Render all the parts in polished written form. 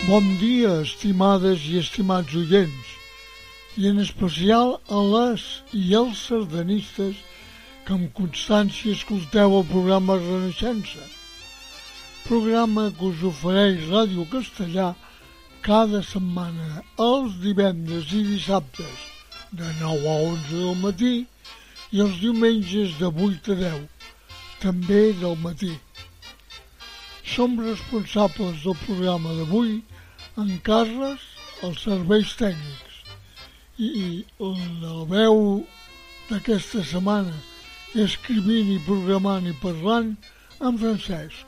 Bon dia, estimades i estimats oients, i en especial a les i els sardanistes que amb constància escolteu el programa Renaixença, programa que us ofereix Ràdio Castellà cada setmana els divendres i dissabtes de 9 a 11 del matí i els diumenges de 8 a 10, també del matí. Som responsables del programa d'avui en Carles, els serveis tècnics, i la veu d'aquesta setmana, escrivint i programant i parlant, en Francesc.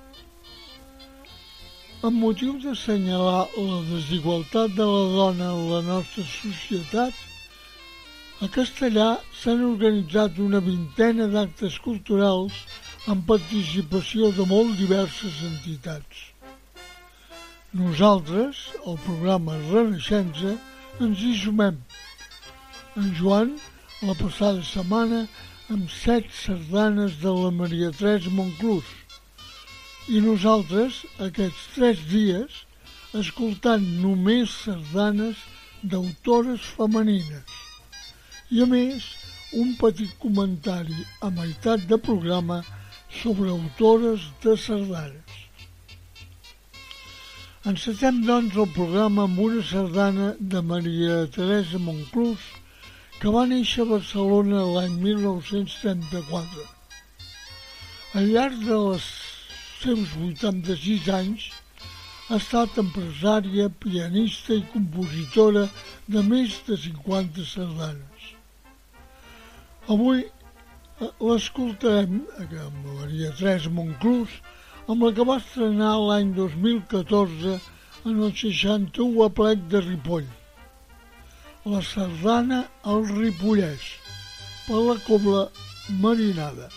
Amb motiu d'assenyalar la desigualtat de la dona en la nostra societat, a Castellà s'han organitzat una vintena d'actes culturals amb participació de molt diverses entitats. Nosaltres, el programa Renaixença, ens hi sumem. En Joan, la passada setmana, amb 7 sardanes de la Maria Teresa Monclús. I nosaltres, aquests 3 dies, escoltant només sardanes d'autores femenines. I a més, un petit comentari a meitat de programa sobre autores de sardanes. Encetem, doncs, el programa amb una sardana de Maria Teresa Monclús que va néixer a Barcelona l'any 1934. Al llarg dels seus 86 anys ha estat empresària, pianista i compositora de més de 50 sardanes. Avui l'escoltarem amb Maria Teresa Monclús, amb la que va estrenar l'any 2014 en el 61 aplec de Ripoll. La sardana al Ripollès, per la Cobla Marinada.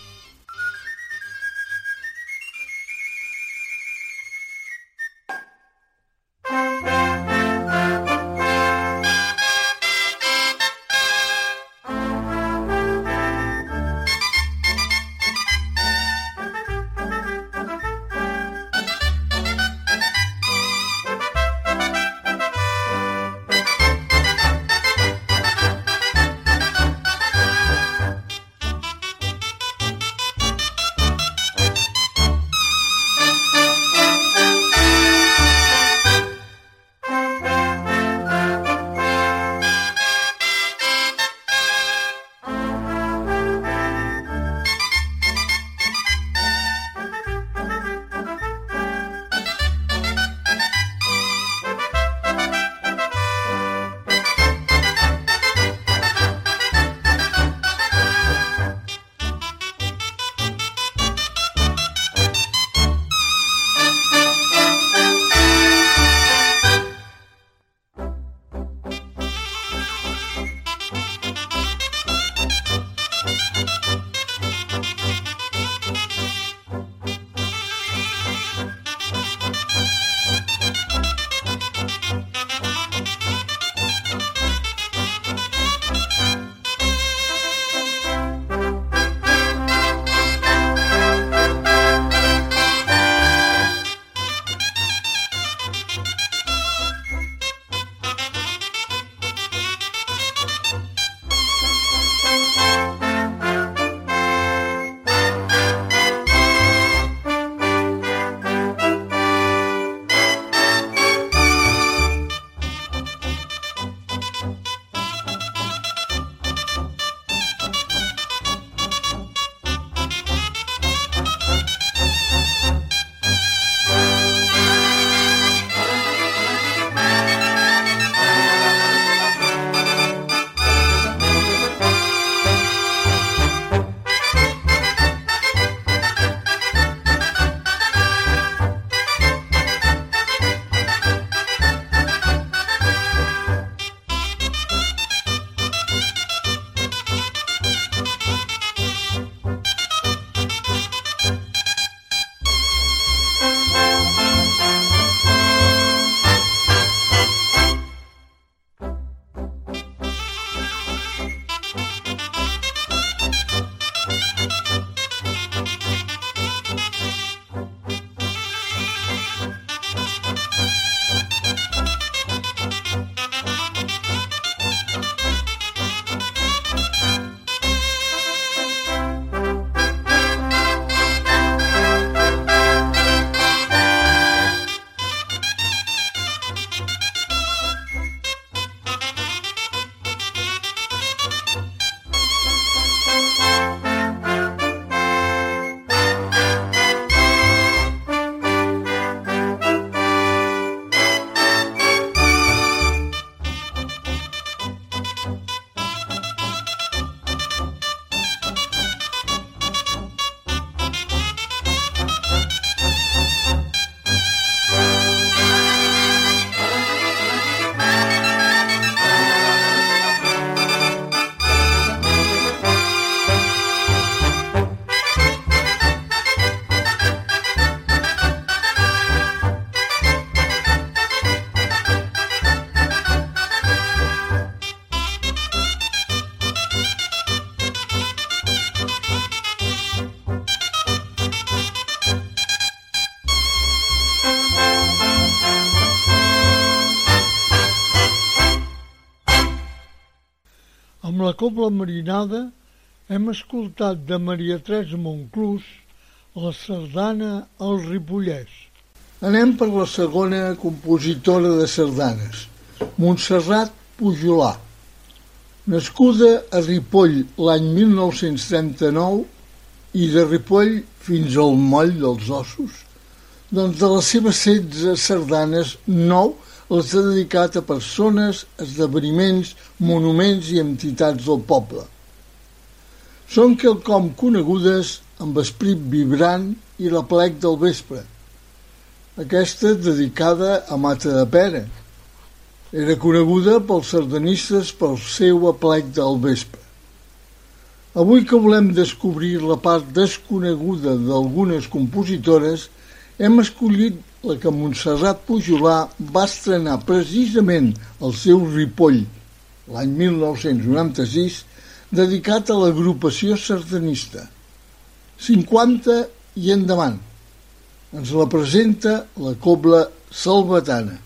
la Cobla Marinada hem escoltat de Maria Teresa Monclús la sardana El Ripollès. Anem per la segona compositora de sardanes, Montserrat Pujolà. Nascuda a Ripoll l'any 1939 i de Ripoll fins al Moll dels Ossos, doncs de les seves 16 sardanes, 9 les ha dedicat a persones, esdeveniments, monuments i entitats del poble. Són quelcom conegudes amb Esperit vibrant i l'Aplec del vespre. Aquesta dedicada a Matadepera. Era coneguda pels sardanistes pel seu Aplec del vespre. Avui que volem descobrir la part desconeguda d'algunes compositores, hem escollit la que Montserrat Pujolà va estrenar precisament al seu Ripoll, l'any 1996, dedicat a l'agrupació sardanista. 50 i endavant. Ens la presenta la Cobla Salvatana.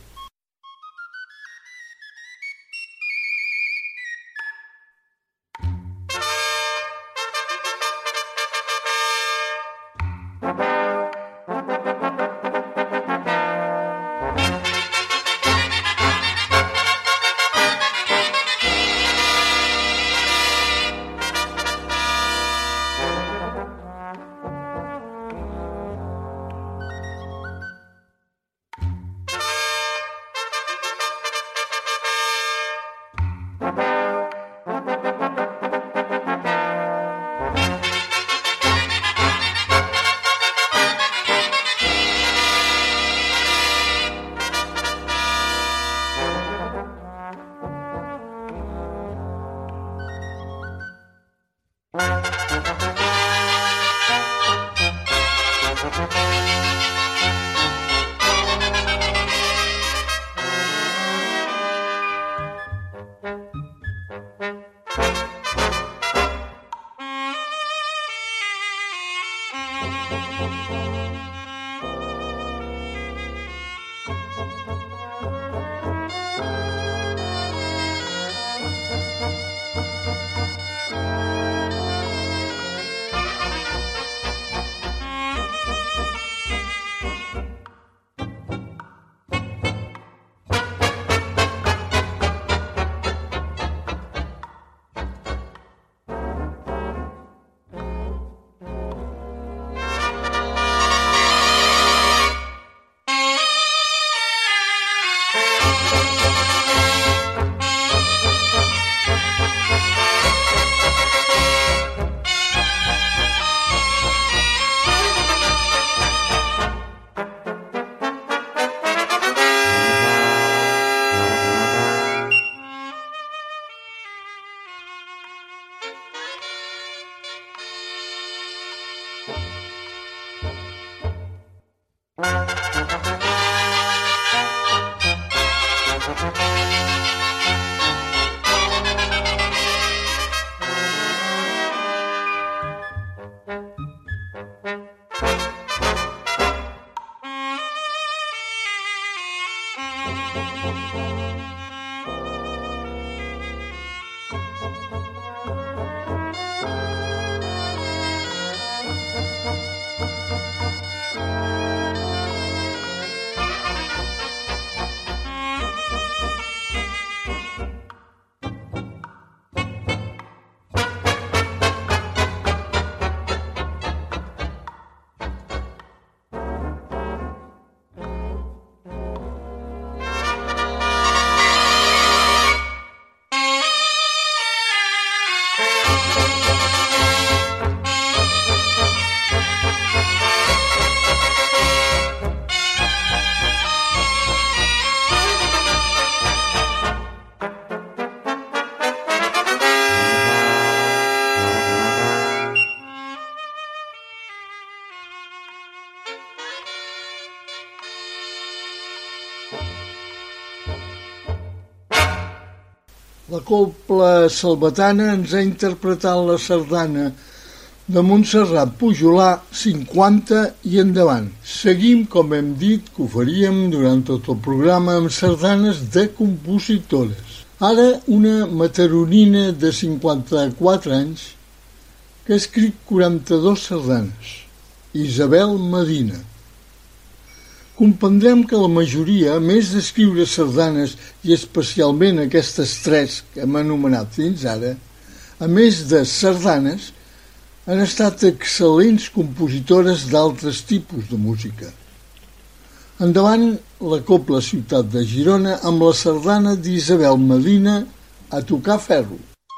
La Cobla Salvatana ens ha interpretat la sardana de Montserrat Pujolà 50 i endavant. Seguim, com hem dit, que ho faríem durant tot el programa amb sardanes de compositores. Ara una mataronina de 54 anys que ha escrit 42 sardanes, Isabel Medina. Comprendrem que la majoria, a més d'escriure sardanes i especialment aquestes 3 que hem anomenat fins ara, a més de sardanes, han estat excel·lents compositores d'altres tipus de música. Endavant la Cobla Ciutat de Girona amb la sardana d'Isabel Medina, A tocar ferro.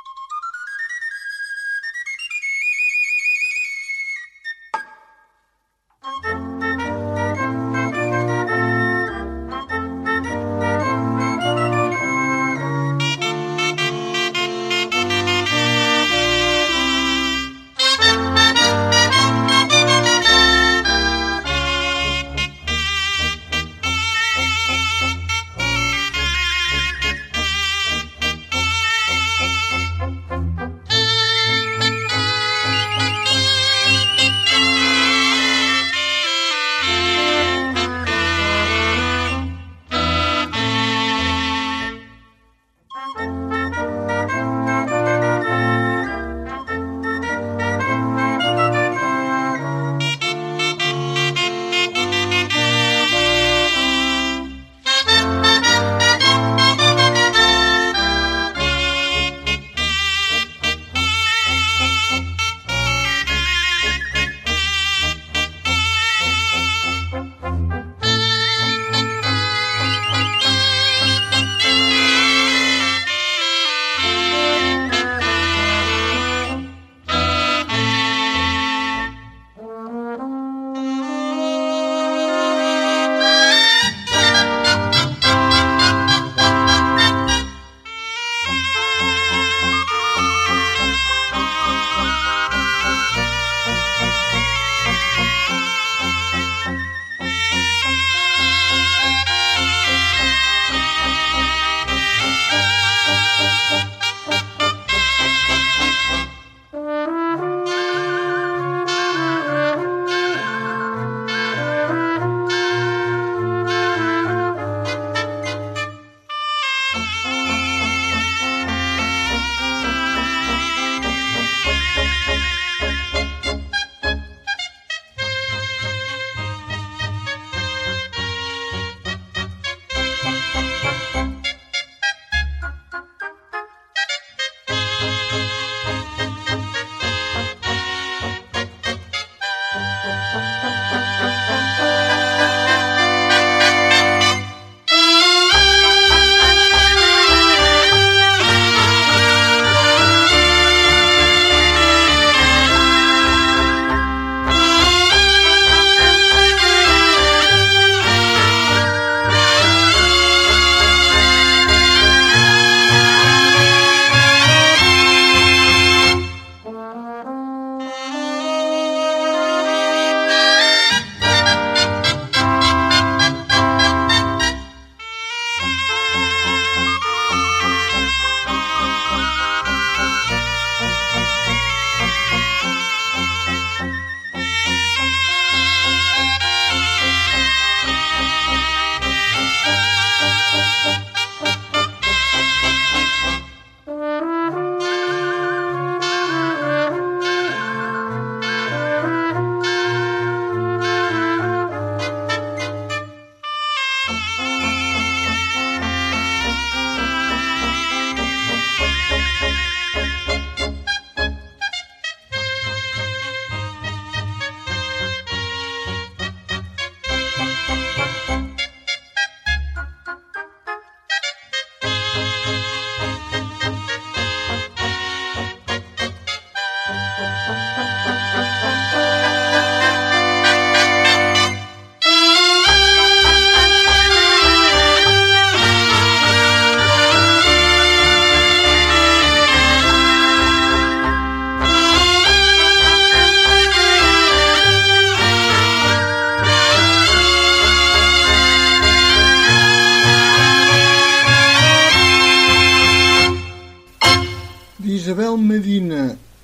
d'Isabel Medina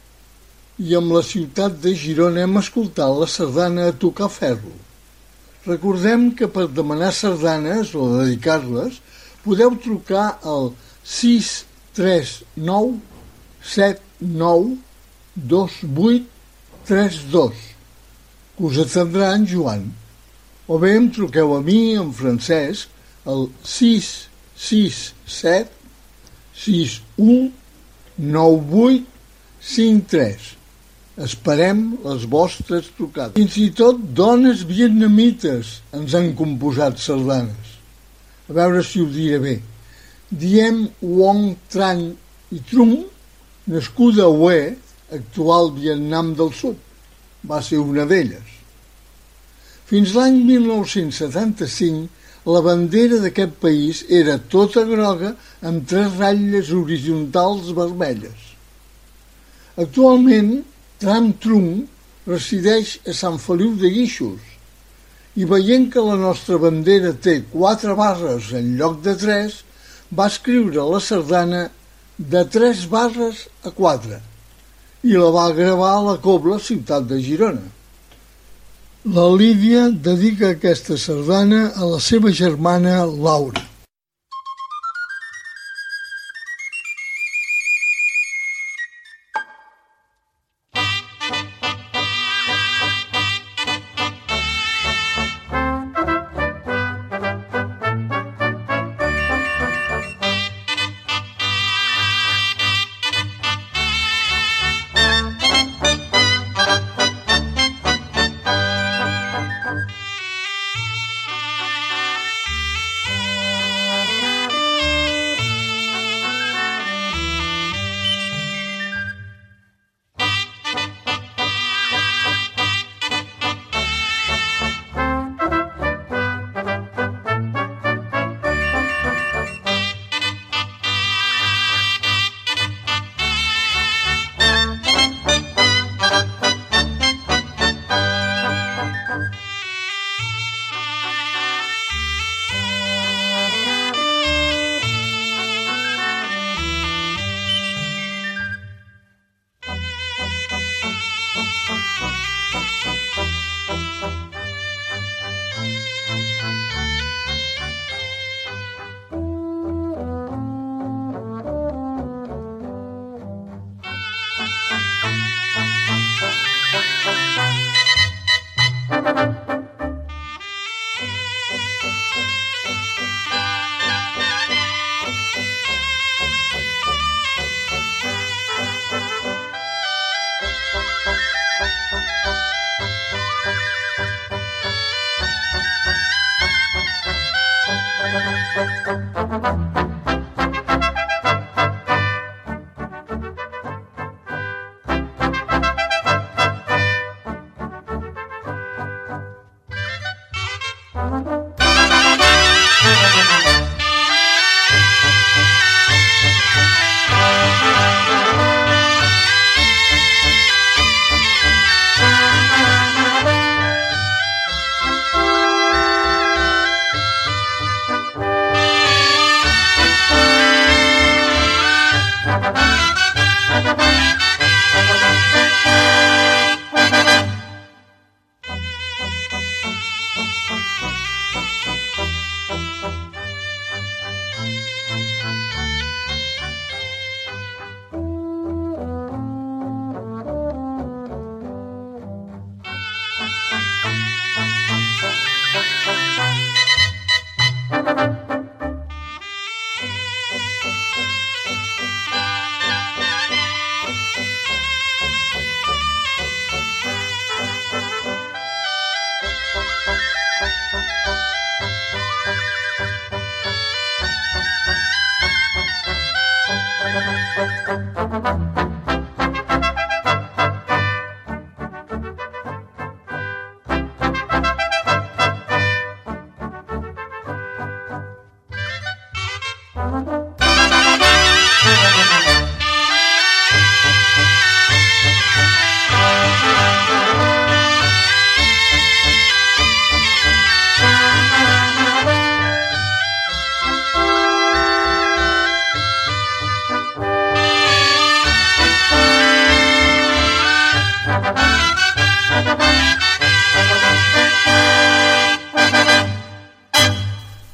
i amb la ciutat de Girona hem escoltat la sardana A tocar ferro. Recordem que per demanar sardanes o dedicar-les podeu trucar al 639 792832, que us atendrà en Joan. O bé em truqueu a mi, en Francesc, al 667 619853. Esperem les vostres trucades. Fins i tot dones vietnamites ens han composat sardanes. A veure si ho diré bé. Diem Nguyen Tran i Trung, nascuda a Hue, actual Vietnam del Sud. Va ser una d'elles. Fins l'any 1975, la bandera d'aquest país era tota groga amb 3 ratlles horitzontals vermelles. Actualment, Tram Trung resideix a Sant Feliu de Guíxols i veient que la nostra bandera té 4 barres en lloc de 3, va escriure la sardana de 3 barres a 4 i la va gravar a la Cobla, ciutat de Girona. La Lídia dedica aquesta sardana a la seva germana Laura.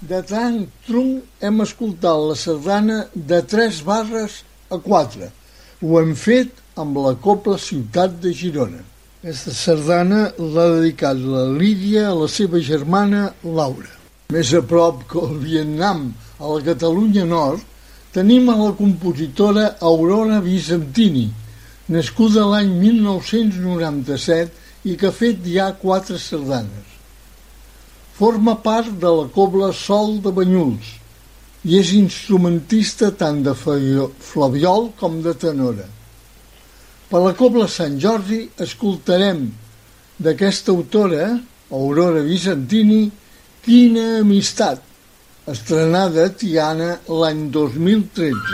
De tronc tronc hem escoltat la sardana de 3 barres a 4. Ho hem fet amb la Cobla Ciutat de Girona. Aquesta sardana l'ha dedicat la Lídia a la seva germana Laura. Més a prop que el Vietnam, a la Catalunya Nord, tenim a la compositora Aurora Vicentini, nascuda l'any 1997 i que ha fet ja 4 sardanes. Forma part de la Cobla Sol de Banyuls i és instrumentista tant de flabiol com de tenora. Per la Cobla Sant Jordi escoltarem d'aquesta autora, Aurora Vicentini, Quina amistat, estrenada a Tiana l'any 2013.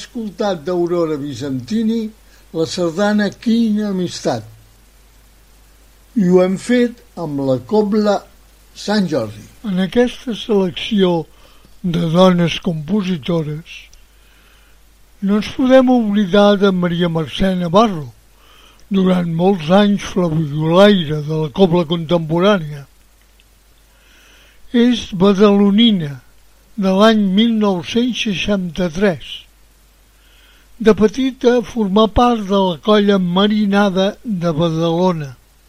escoltat d'Aurora Bizantini la sardana Quina amistat, i ho hem fet amb la cobla Sant Jordi. En aquesta selecció de dones compositores no ens podem oblidar de Maria Mercè Navarro, durant molts anys flabiolaire de la cobla contemporània. És badalonina, de l'any 1963. De petita formà part de la colla Marinada de Badalona.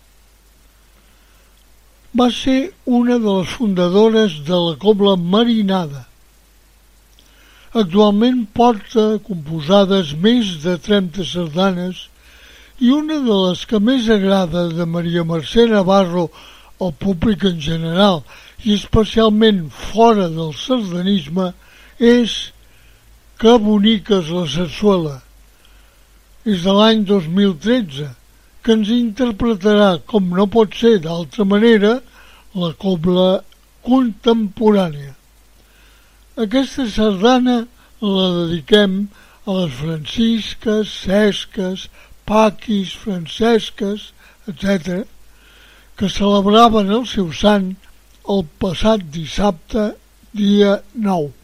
Va ser una de les fundadores de la cobla Marinada. Actualment porta composades més de 30 sardanes i una de les que més agrada de Maria Mercè Navarro al públic en general i especialment fora del sardanisme és Que bonica és la sarsuela. És de l'any 2013, que ens interpretarà, com no pot ser d'altra manera, la cobla contemporània. Aquesta sardana la dediquem a les francisques, cesques, paquis, francesques, etc., que celebraven el seu sant el passat dissabte, dia 9.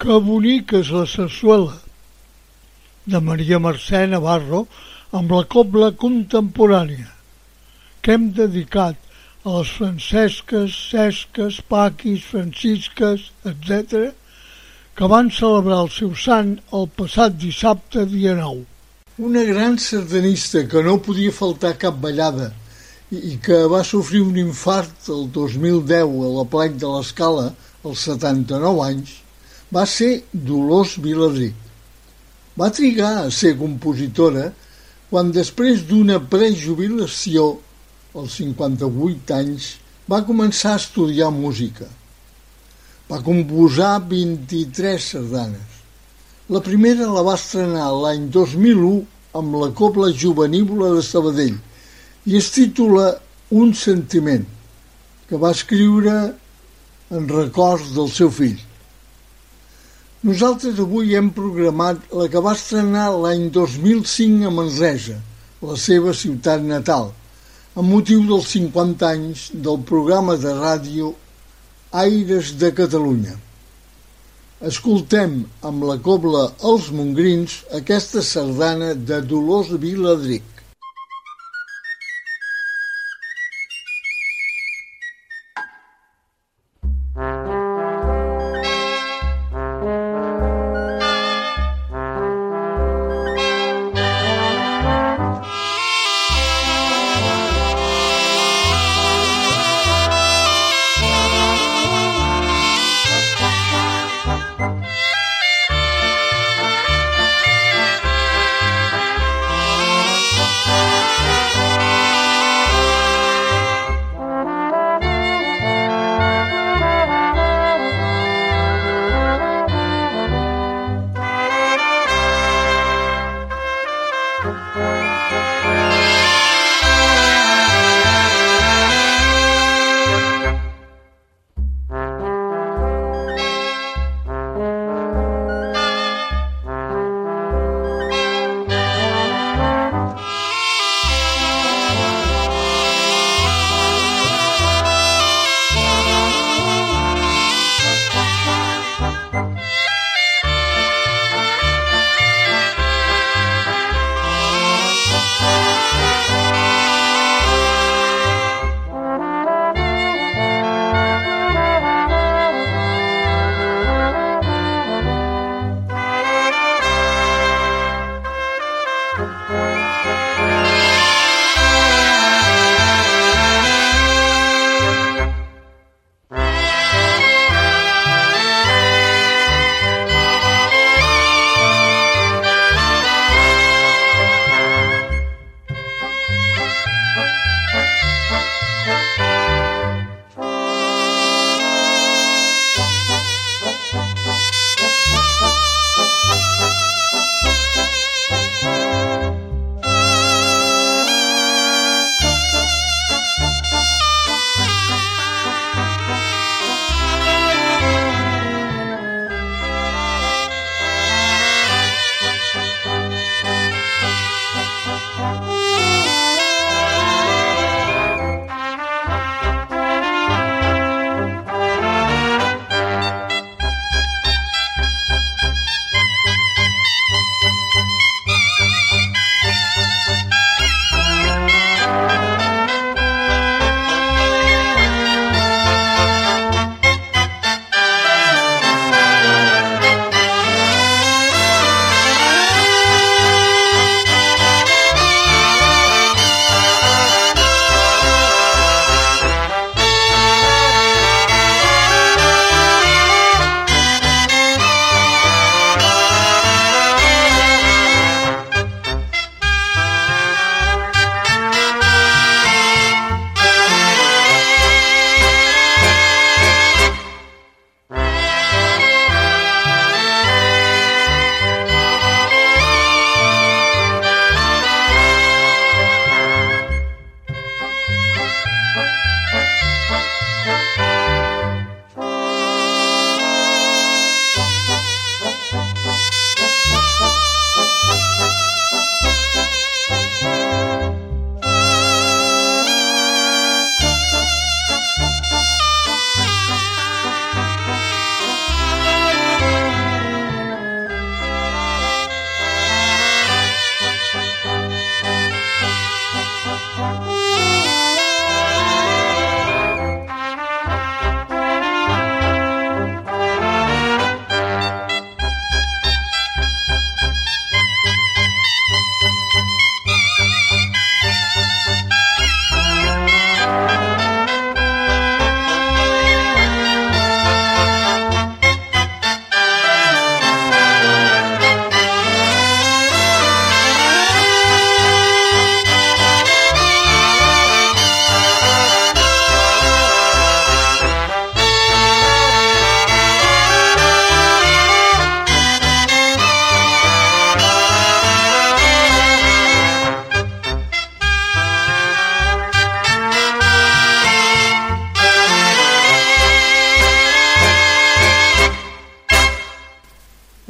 Que bonica és la sarsuela, de Maria Mercè Navarro, amb la cobla contemporània, que hem dedicat a les Francesques, Cesques, Paquis, Francisques, etc., que van celebrar el seu sant el passat dissabte, dia 9. Una gran sardanista que no podia faltar cap ballada i que va sofrir un infart el 2010 a la Plec de l'Escala, als 79 anys, va ser Dolors Viladric. Va trigar a ser compositora quan després d'una prejubilació, als 58 anys, va començar a estudiar música. Va composar 23 sardanes. La primera la va estrenar l'any 2001 amb la Cobla Jovenívola de Sabadell i es titula Un sentiment, que va escriure en records del seu fill. Nosaltres avui hem programat la que va estrenar l'any 2005 a Manresa, la seva ciutat natal, amb motiu dels 50 anys del programa de ràdio Aires de Catalunya. Escoltem amb la cobla Els Mongrins aquesta sardana de Dolors Viladric.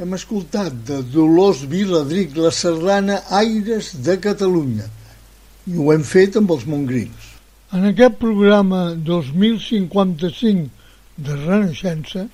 Hem escoltat de Dolors Viladric la sardana Aires de Catalunya i ho hem fet amb els Montgrins. En aquest programa 2055 de Renaixença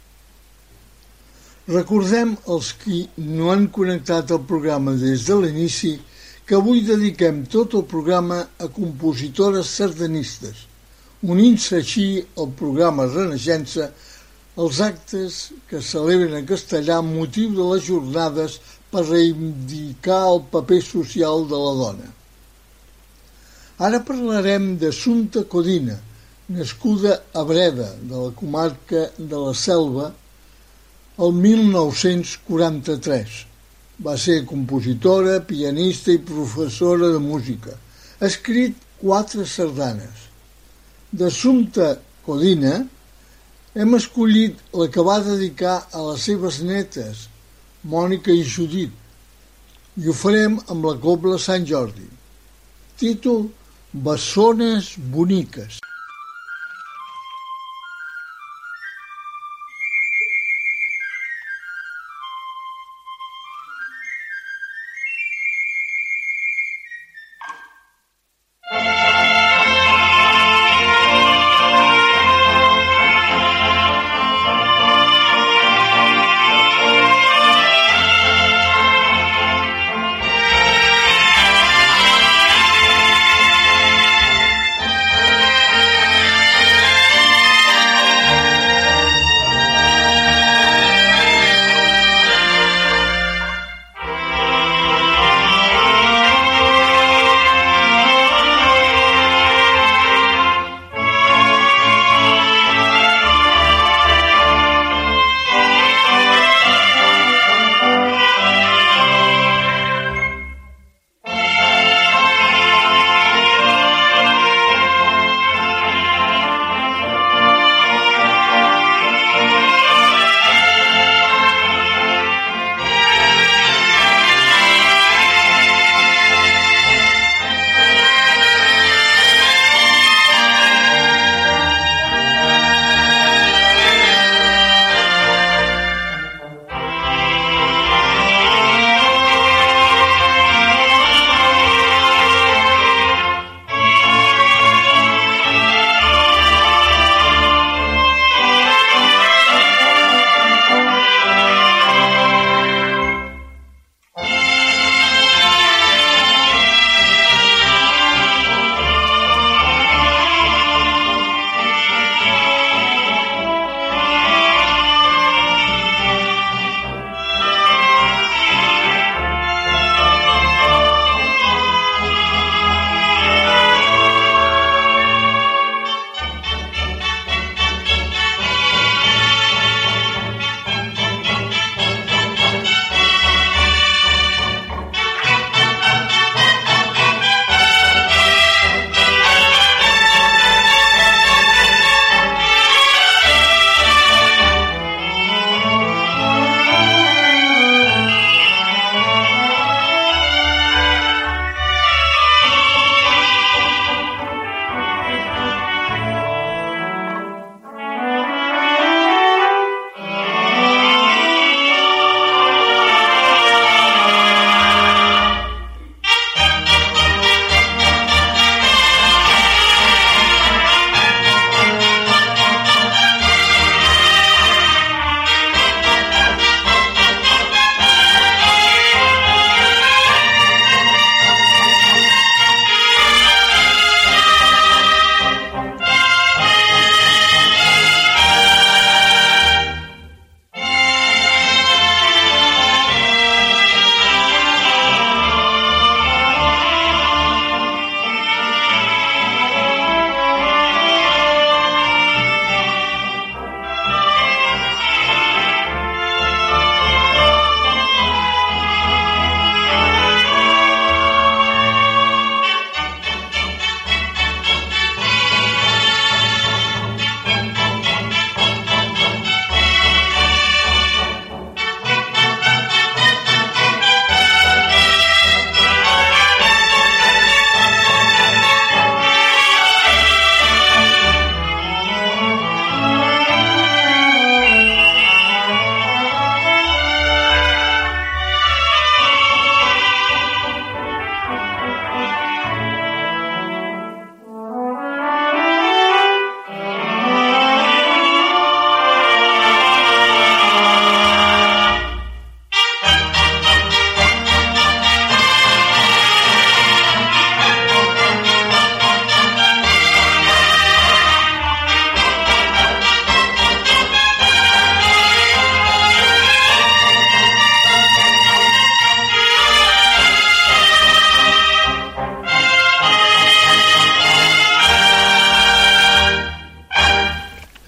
recordem els qui no han connectat el programa des de l'inici que avui dediquem tot el programa a compositores sardanistes, unint-se així al programa Renaixença els actes que celebren en castellà amb motiu de les jornades per reivindicar el paper social de la dona. Ara parlarem d'Assumpta Codina, nascuda a Breda, de la comarca de la Selva, el 1943. Va ser compositora, pianista i professora de música. Ha escrit 4 sardanes. D'Assumpta Codina hem escollit la que va dedicar a les seves netes, Mònica i Judit, i ho farem amb la Cobla Sant Jordi. Títol: Bessones boniques.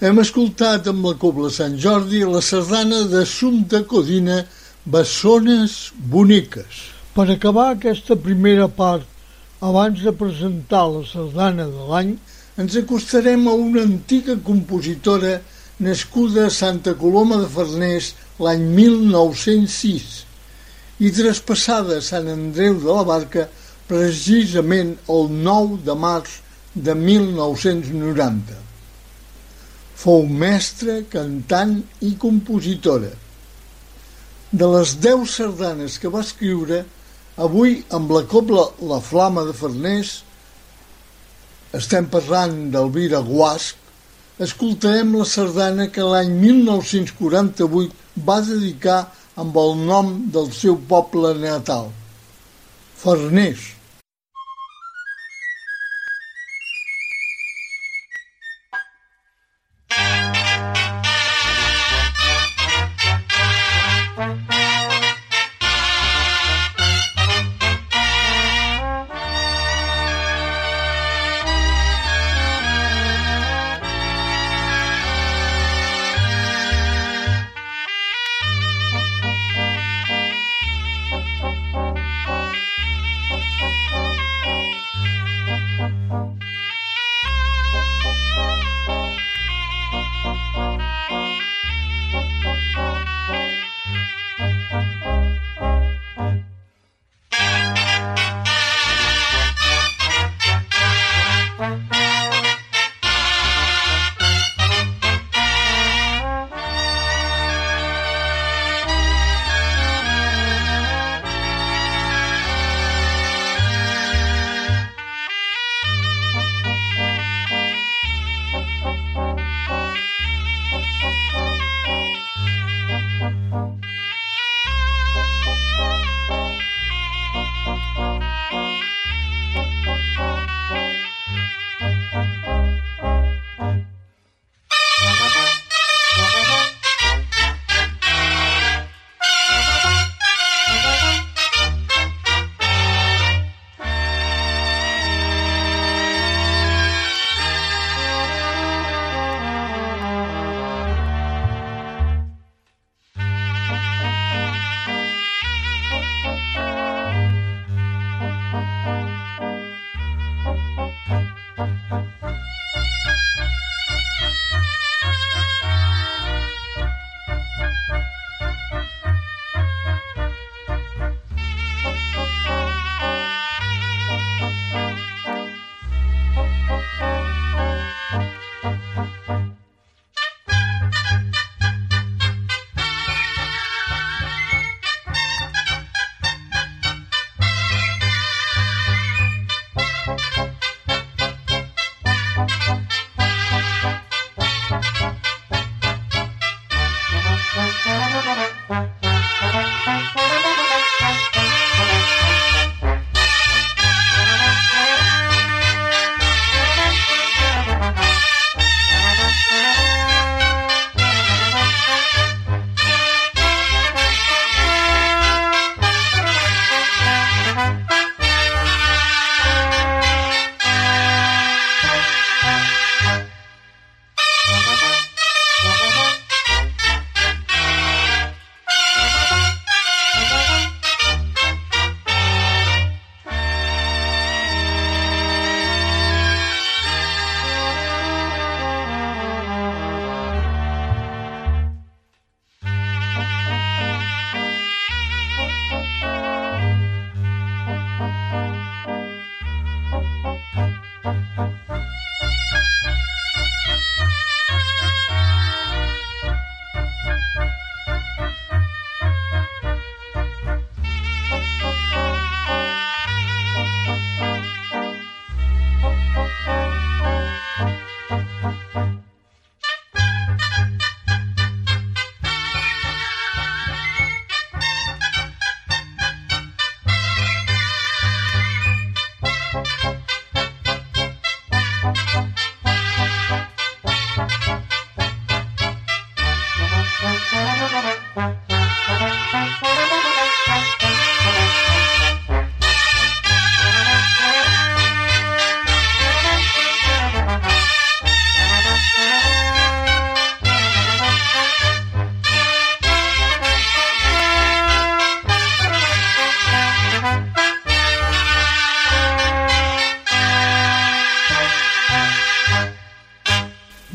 Hem escoltat amb la Cobla Sant Jordi la sardana d'Assumpta Codina, Bessones boniques. Per acabar aquesta primera part, abans de presentar la sardana de l'any, ens acostarem a una antiga compositora nascuda a Santa Coloma de Farners l'any 1906 i traspassada a Sant Andreu de la Barca precisament el 9 de març de 1990. Fou mestra, cantant i compositora. De les 10 sardanes que va escriure, avui amb la Cobla La Flama de Farners, estem parlant d'Elvira Guasch, escoltarem la sardana que l'any 1948 va dedicar amb el nom del seu poble natal, Farners.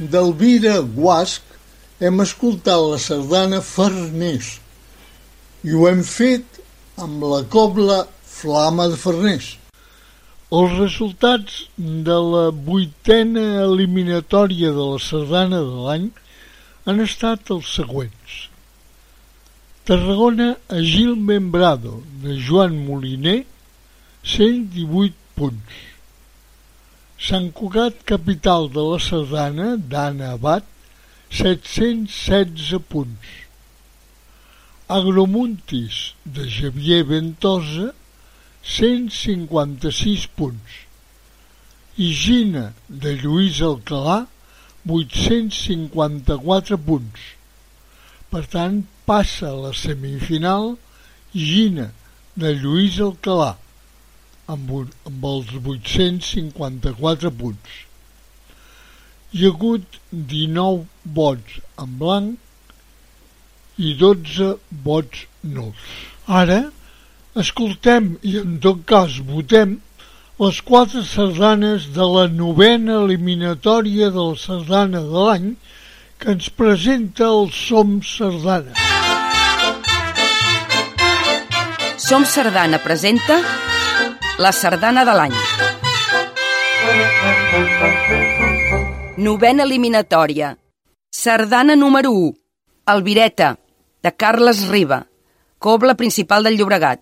d'Elvira Guasch hem escoltat la sardana Farners i ho hem fet amb la cobla Flama de Farners. Els resultats de la 8a eliminatòria de la sardana de l'any han estat els següents. Tarragona a Gil Membrado, de Joan Moliner, 118 punts. Sant Cugat, capital de la sardana, d'Anna Abad, 716 punts. Agromuntis, de Xavier Ventosa, 156 punts. Higina, de Lluís Alcalà, 854 punts. Per tant, passa a la semifinal Higina, de Lluís Alcalà, amb els 854 punts. Hi ha hagut 19 vots en blanc i 12 vots nuls. Ara, escoltem i en tot cas votem les 4 sardanes de la 9a eliminatòria de la sardana de l'any que ens presenta el Som Sardana. Som Sardana presenta la sardana de l'any. 9a eliminatòria. Sardana número 1. Alvireta, de Carles Riba, cobla principal del Llobregat.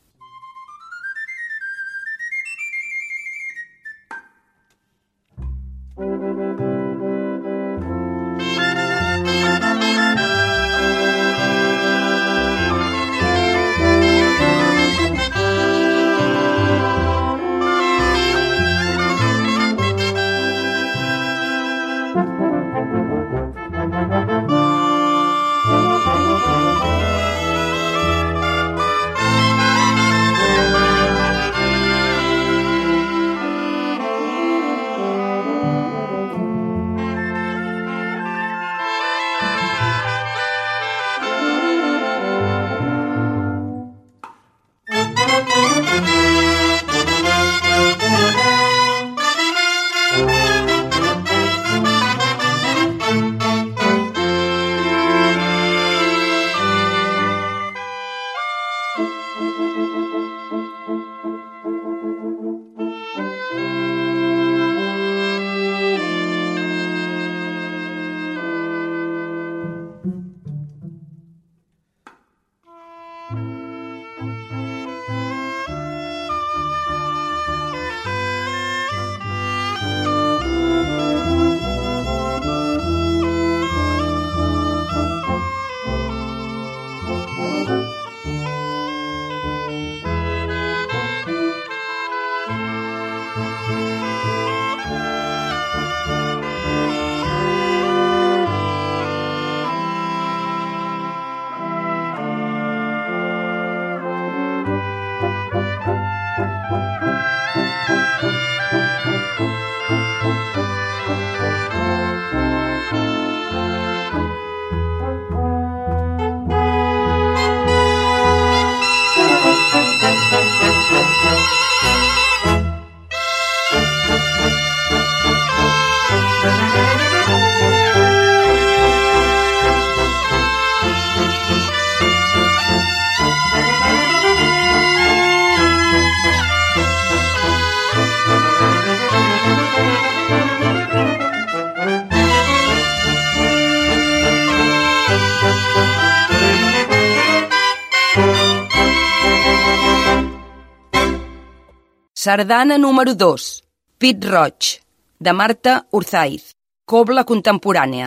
Sardana número 2. Pit Roig, de Marta Urzaiz, cobla contemporània.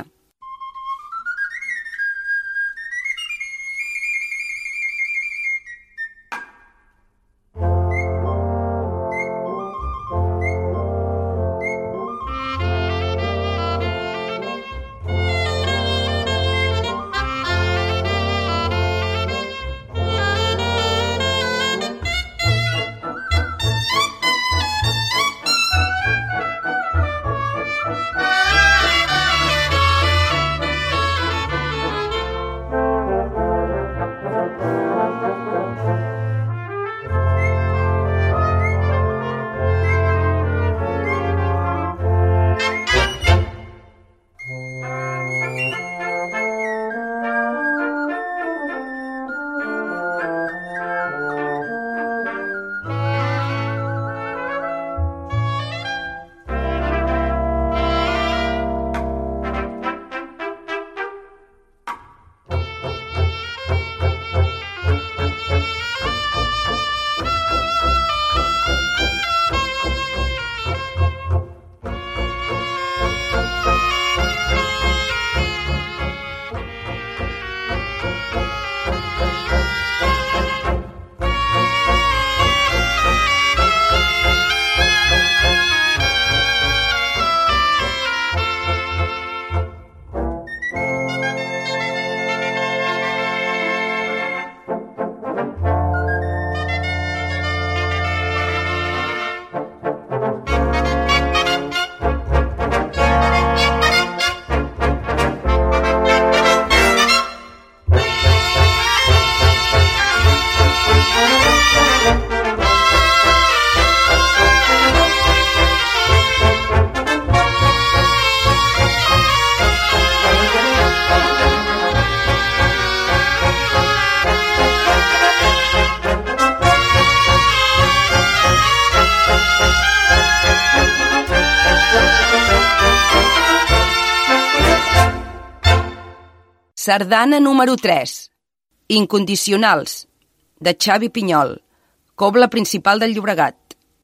Sardana número 3. Incondicionals, de Xavi Pinyol, Cobla Principal del Llobregat.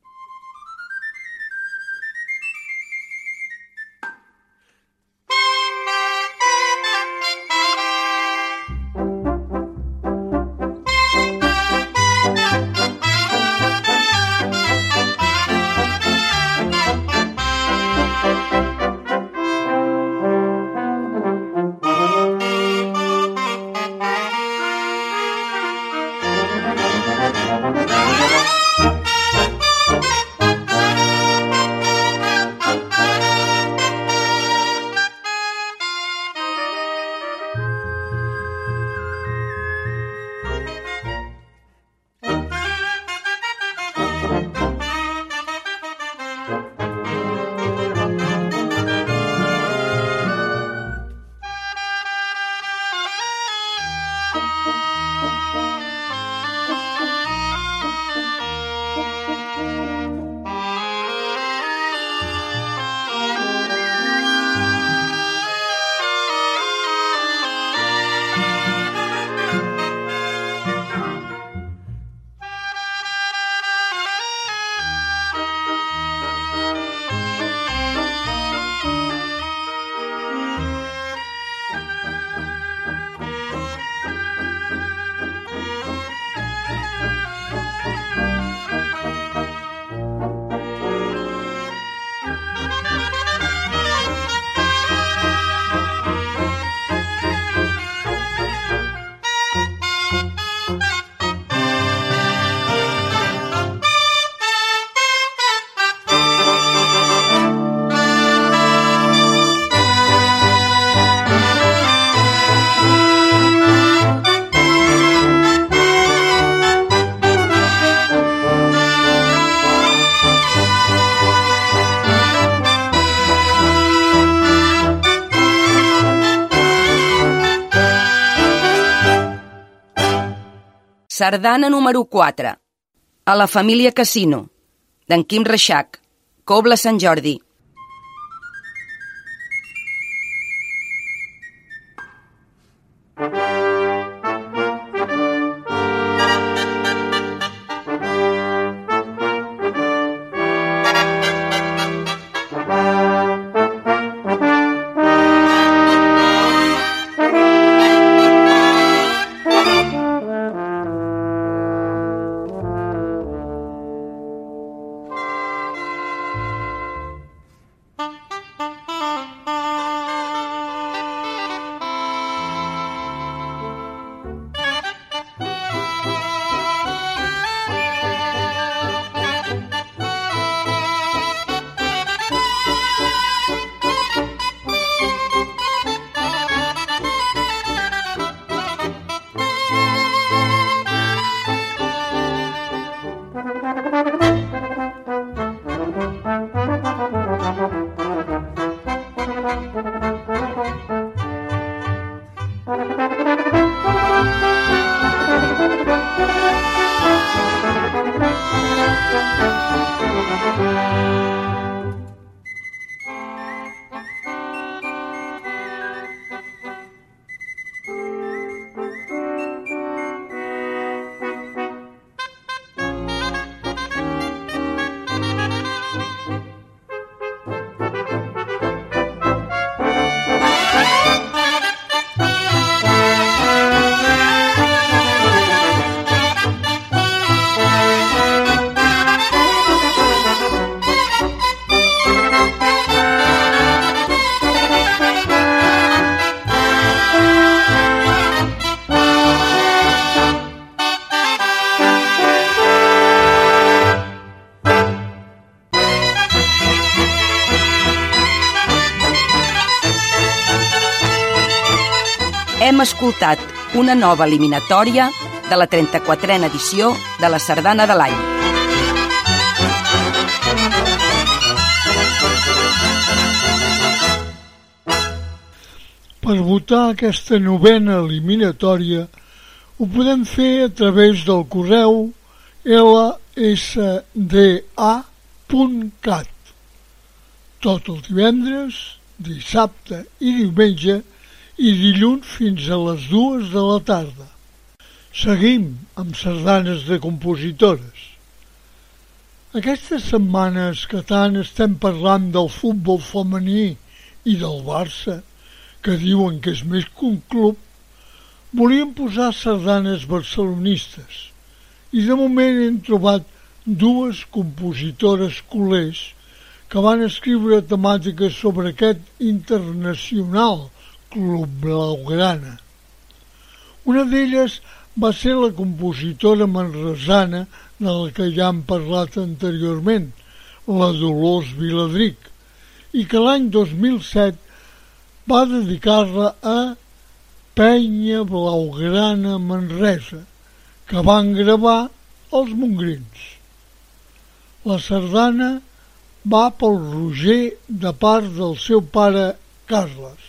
Sardana número 4. A la família Casino, d'en Quim Reixac, Cobla Sant Jordi. Hem escoltat una nova eliminatòria de la 34a edició de la Sardana de l'Any. Per votar aquesta novena eliminatòria ho podem fer a través del correu lsda.cat. Tot el divendres, dissabte i diumenge i dilluns fins a les 2 de la tarda. Seguim amb sardanes de compositores. Aquestes setmanes que tant estem parlant del futbol femení i del Barça, que diuen que és més que un club, volíem posar sardanes barcelonistes i de moment hem trobat dues compositores culers que van escriure temàtiques sobre aquest internacional club blaugrana. Una d'elles va ser la compositora manresana de la que ja hem parlat anteriorment, la Dolors Viladric, i que l'any 2007 va dedicar-la a Penya Blaugrana Manresa, que van gravar els Montgrins. La sardana va pel Roger de part del seu pare Carles.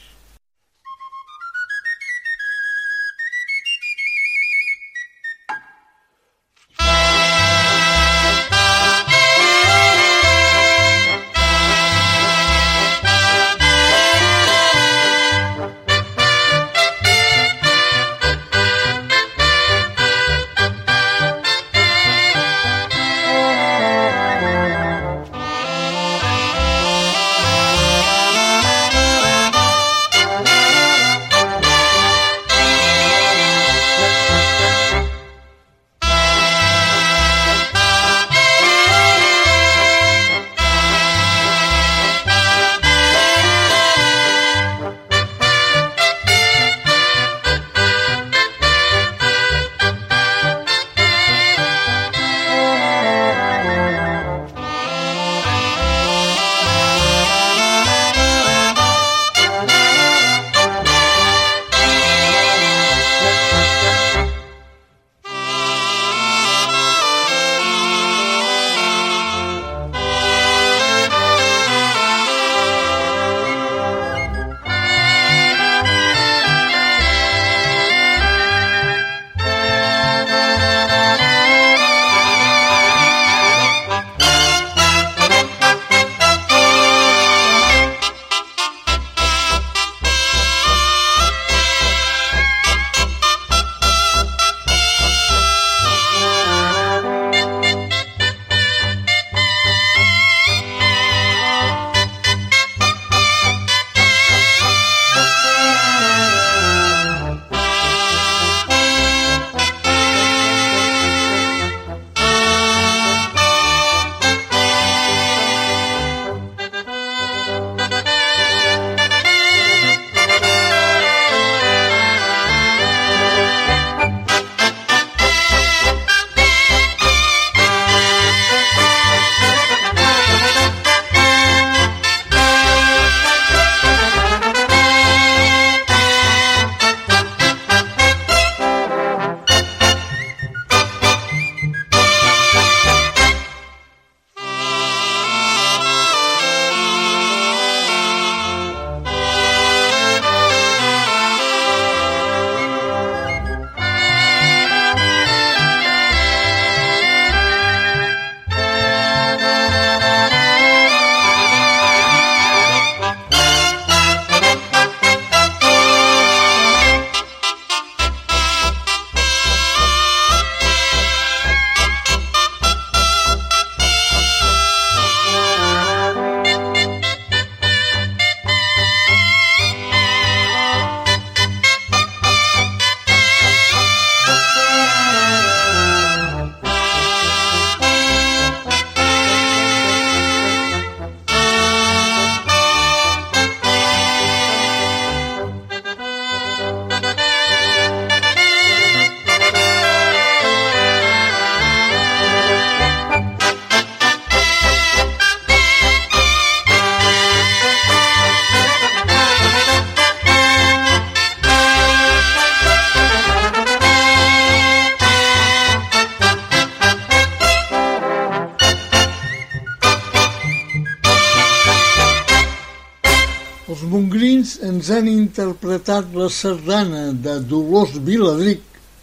Montgrins ens han interpretat la sardana de Dolors Viladric,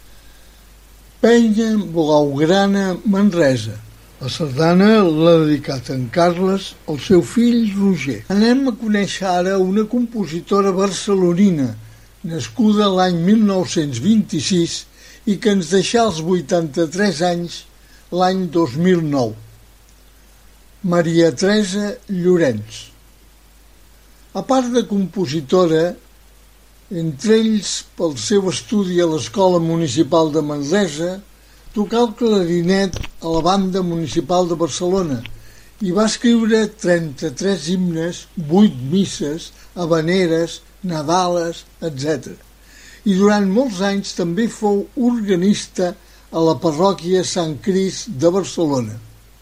Penya Blaugrana Manresa. La sardana l'ha dedicat en Carles al seu fill Roger. Anem a conèixer ara una compositora barcelonina nascuda l'any 1926 i que ens deixà als 83 anys l'any 2009. Maria Teresa Llorenç. A part de compositora, entre ells pel seu estudi a l'Escola Municipal de Manresa, tocà el clarinet a la Banda Municipal de Barcelona i va escriure 33 himnes, 8 misses, havaneres, nadales, etc. I durant molts anys també fou organista a la parròquia Sant Crist de Barcelona.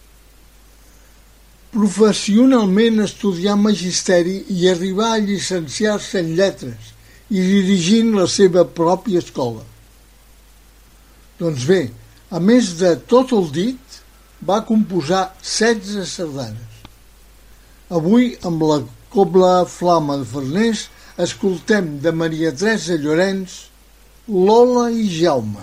Professionalment estudià magisteri i arribà a llicenciar-se en lletres i dirigint la seva pròpia escola. Doncs bé, a més de tot el dit, va composar 16 sardanes. Avui, amb la Cobla Flama de Farners, escoltem de Maria Teresa Llorenç, Lola i Jaume.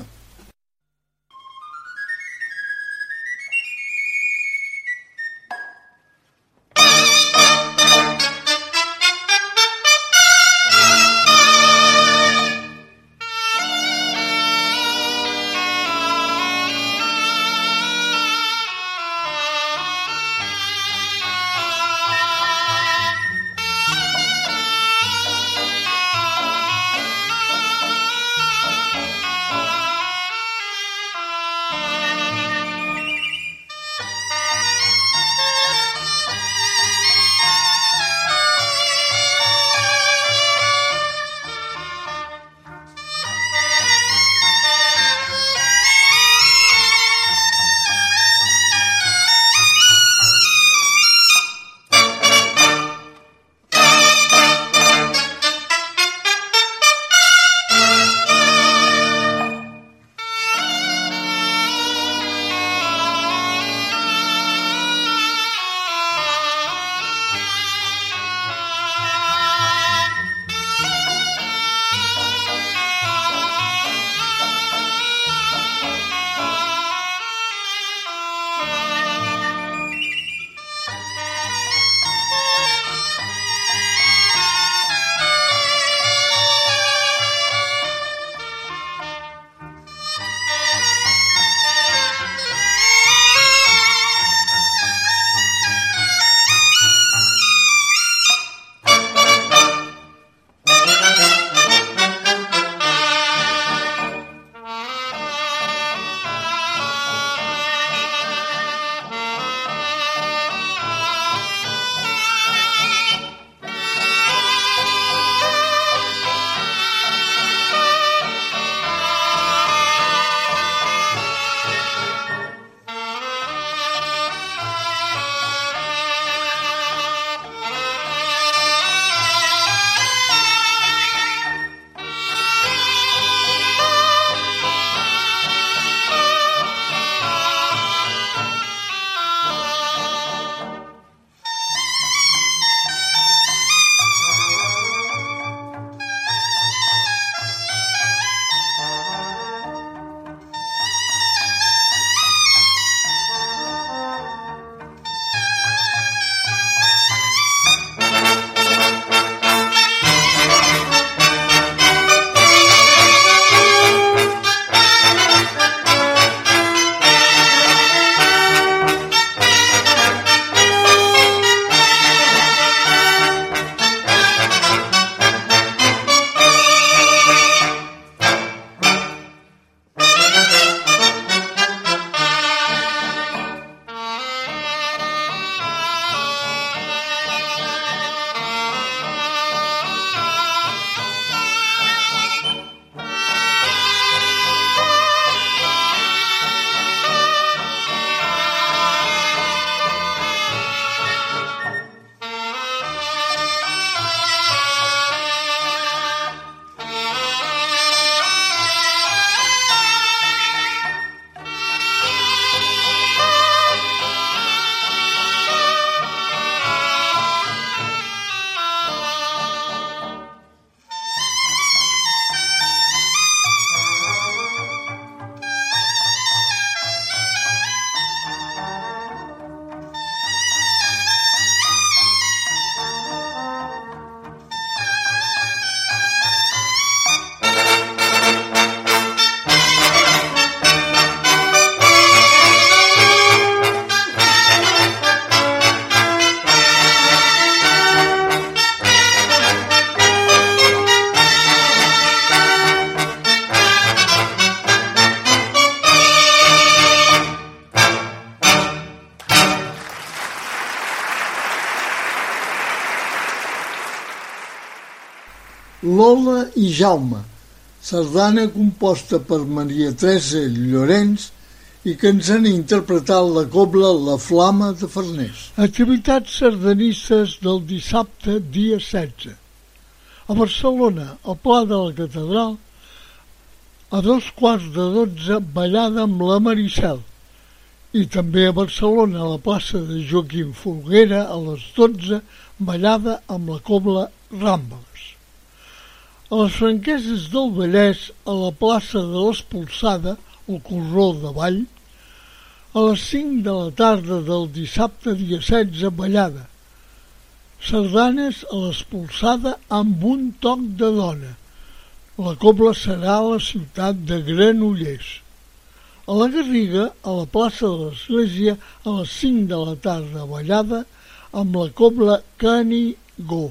Lola i Jaume, sardana composta per Maria Teresa Llorenç i que ens han interpretat la cobla La Flama de Farners. Activitats sardanistes del dissabte, dia 16. A Barcelona, al Pla de la Catedral, a 11:45, ballada amb la Maricel. I també a Barcelona, a la plaça de Joaquim Folguera, a les 12, ballada amb la cobla Ràmboles. A les Franqueses del Vallès, a la plaça de l'Espolsada, el corró de ball, a les 5 de la tarda del dissabte, dia 16, ballada. Sardanes a l'Espolsada amb un toc de dona. La cobla serà a la ciutat de Granollers. A la Garriga, a la plaça de l'Església, a les 5 de la tarda, ballada amb la cobla Canigó.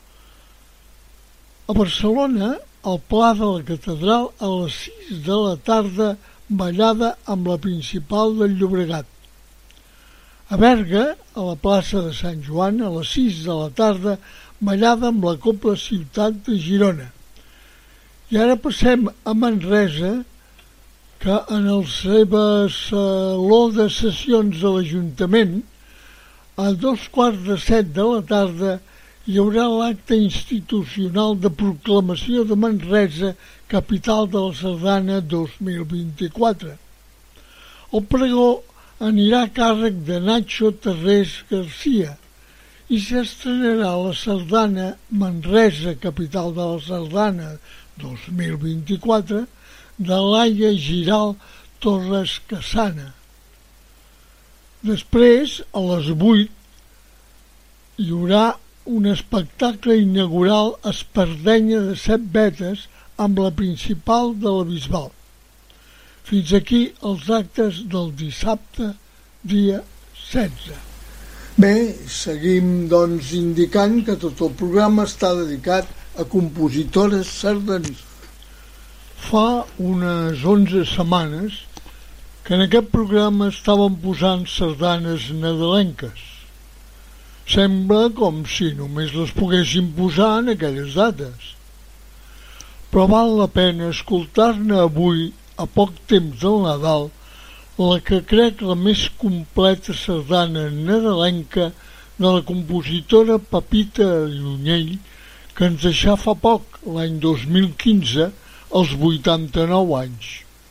A Barcelona, al Pla de la Catedral, a les 6 de la tarda, ballada amb la Principal del Llobregat. A Berga, a la plaça de Sant Joan, a les 6 de la tarda, ballada amb la cobla Ciutat de Girona. I ara passem a Manresa, que en el seu saló de sessions de l'Ajuntament, a 7:15 de la tarda, hi haurà l'acte institucional de proclamació de Manresa, capital de la Sardana 2024. El pregó anirà a càrrec de Nacho Terrés Garcia i s'estrenarà la sardana Manresa, capital de la Sardana 2024, de Laia Giral Torres Casana. Després, a les 8, hi haurà un espectacle inaugural a Espardenya de 7 vetes amb la Principal de la Bisbal. Fins aquí els actes del dissabte, dia 16. Bé, seguim doncs indicant que tot el programa està dedicat a compositores sardanistes. Fa unes 11 setmanes que en aquest programa estaven posant sardanes nadalenques. Sembla com si només les poguessin posar en aquelles dates. Però val la pena escoltar-ne avui, a poc temps del Nadal, la que crec la més completa sardana nadalenca de la compositora Pepita Llunyell, que ens deixà fa poc, l'any 2015, als 89 anys.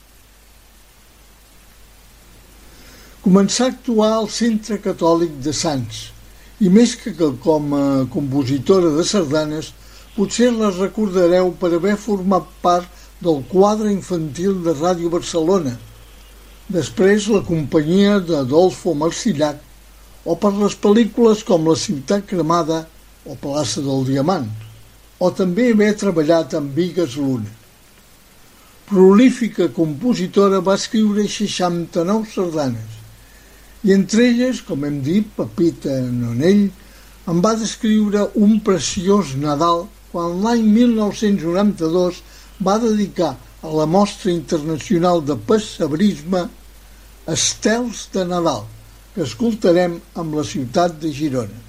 Començà a actuar al Centre Catòlic de Sants, i més que com a compositora de sardanes, potser la recordareu per haver format part del quadre infantil de Ràdio Barcelona, després la companyia d'Adolfo Marsillac, o per les pel·lícules com La ciutat cremada o Plaça del Diamant, o també haver treballat amb Bigues Luna. Prolífica compositora, va escriure 69 sardanes, i entre elles, com hem dit, Pepita Nonell en va descriure un preciós Nadal quan l'any 1992 va dedicar a la Mostra Internacional de Pessebrisme Estels de Nadal, que escoltarem amb la ciutat de Girona.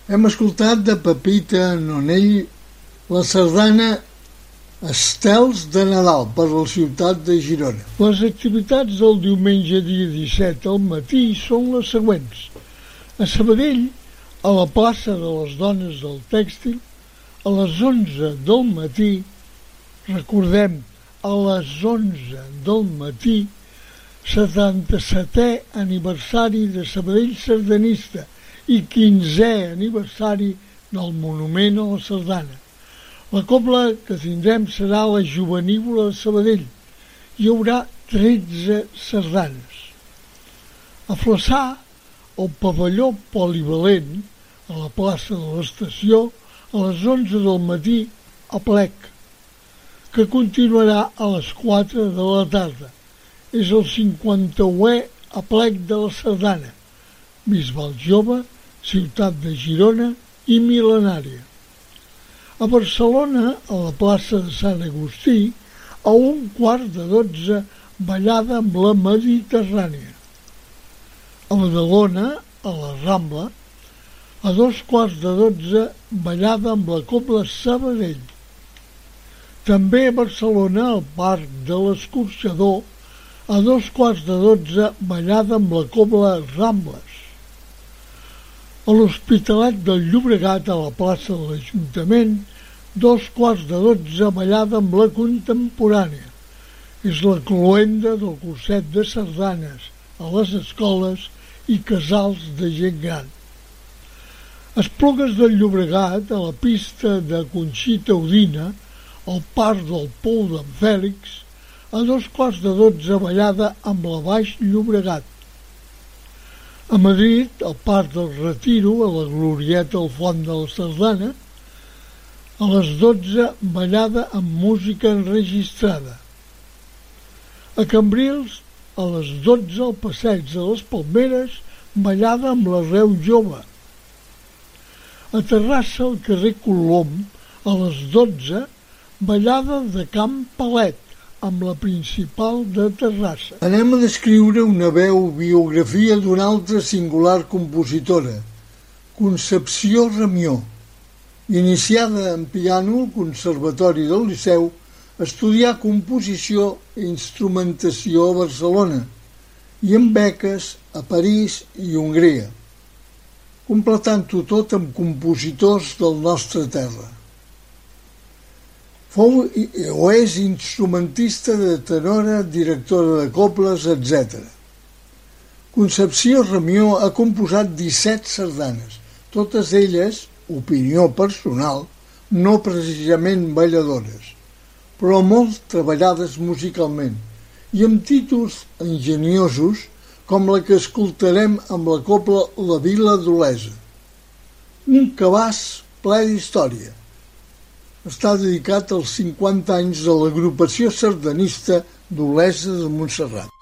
Hem escoltat de Pepita Nonell la sardana Estels de Nadal per la ciutat de Girona. Les activitats del diumenge dia 17 al matí són les següents. A Sabadell, a la plaça de les Dones del Tèxtil, a les 11 del matí, recordem, a les 11 del matí, 77è aniversari de Sabadell Sardanista i 15è aniversari del Monument a la Sardana. La cobla que tindrem serà la Jovenívola de Sabadell. Hi haurà 13 sardanes. A Flaçà, el pavelló polivalent, a la plaça de l'estació, a les 11 del matí, a plec, que continuarà a les 4 de la tarda. És el 50è aplec de la sardana, Bisbal Jove, ciutat de Girona i mil·lenària. A Barcelona, a la plaça de Sant Agustí, a 11:15, ballada amb la Mediterrània. A Badalona, a la Rambla, a 11:15, ballada amb la Cobla Sabadell. També a Barcelona, al Parc de l'Escorxador, a 11:15, ballada amb la Cobla Rambles. A l'Hospitalet del Llobregat, a la plaça de l'Ajuntament, 11:15, ballada amb la Contemporània. És la cloenda del curset de sardanes a les escoles i casals de gent gran. A Esplugues del Llobregat, a la pista de Conxita Udina, al Parc del Pou d'en Fèlix, a 11:15, ballada amb la Baix Llobregat. A Madrid, al Parc del Retiro, a la Glorieta al Font de la Sardana, a les 12, ballada amb música enregistrada. A Cambrils, a les 12, al Passeig de les Palmeres, ballada amb la Reu Jove. A Terrassa, al carrer Colom, a les 12, ballada de Camp Palet, amb la principal de Terrassa. Anem a descriure una veu biografia d'una altra singular compositora, Concepció Ramió. Iniciada en piano al Conservatori del Liceu, estudià composició i instrumentació a Barcelona i amb beques a París i Hongria, completant-ho tot amb compositors del nostre terra. Fou o és instrumentista de tenora, directora de cobles, etc. Concepció Ramió ha composat 17 sardanes, totes elles, opinió personal, no precisament balladores, però molt treballades musicalment i amb títols enginyosos com la que escoltarem amb la cobla La Vila d'Olesa. Un cabàs ple d'història. Està dedicat als 50 anys de l'agrupació sardanista d'Olesa de Montserrat.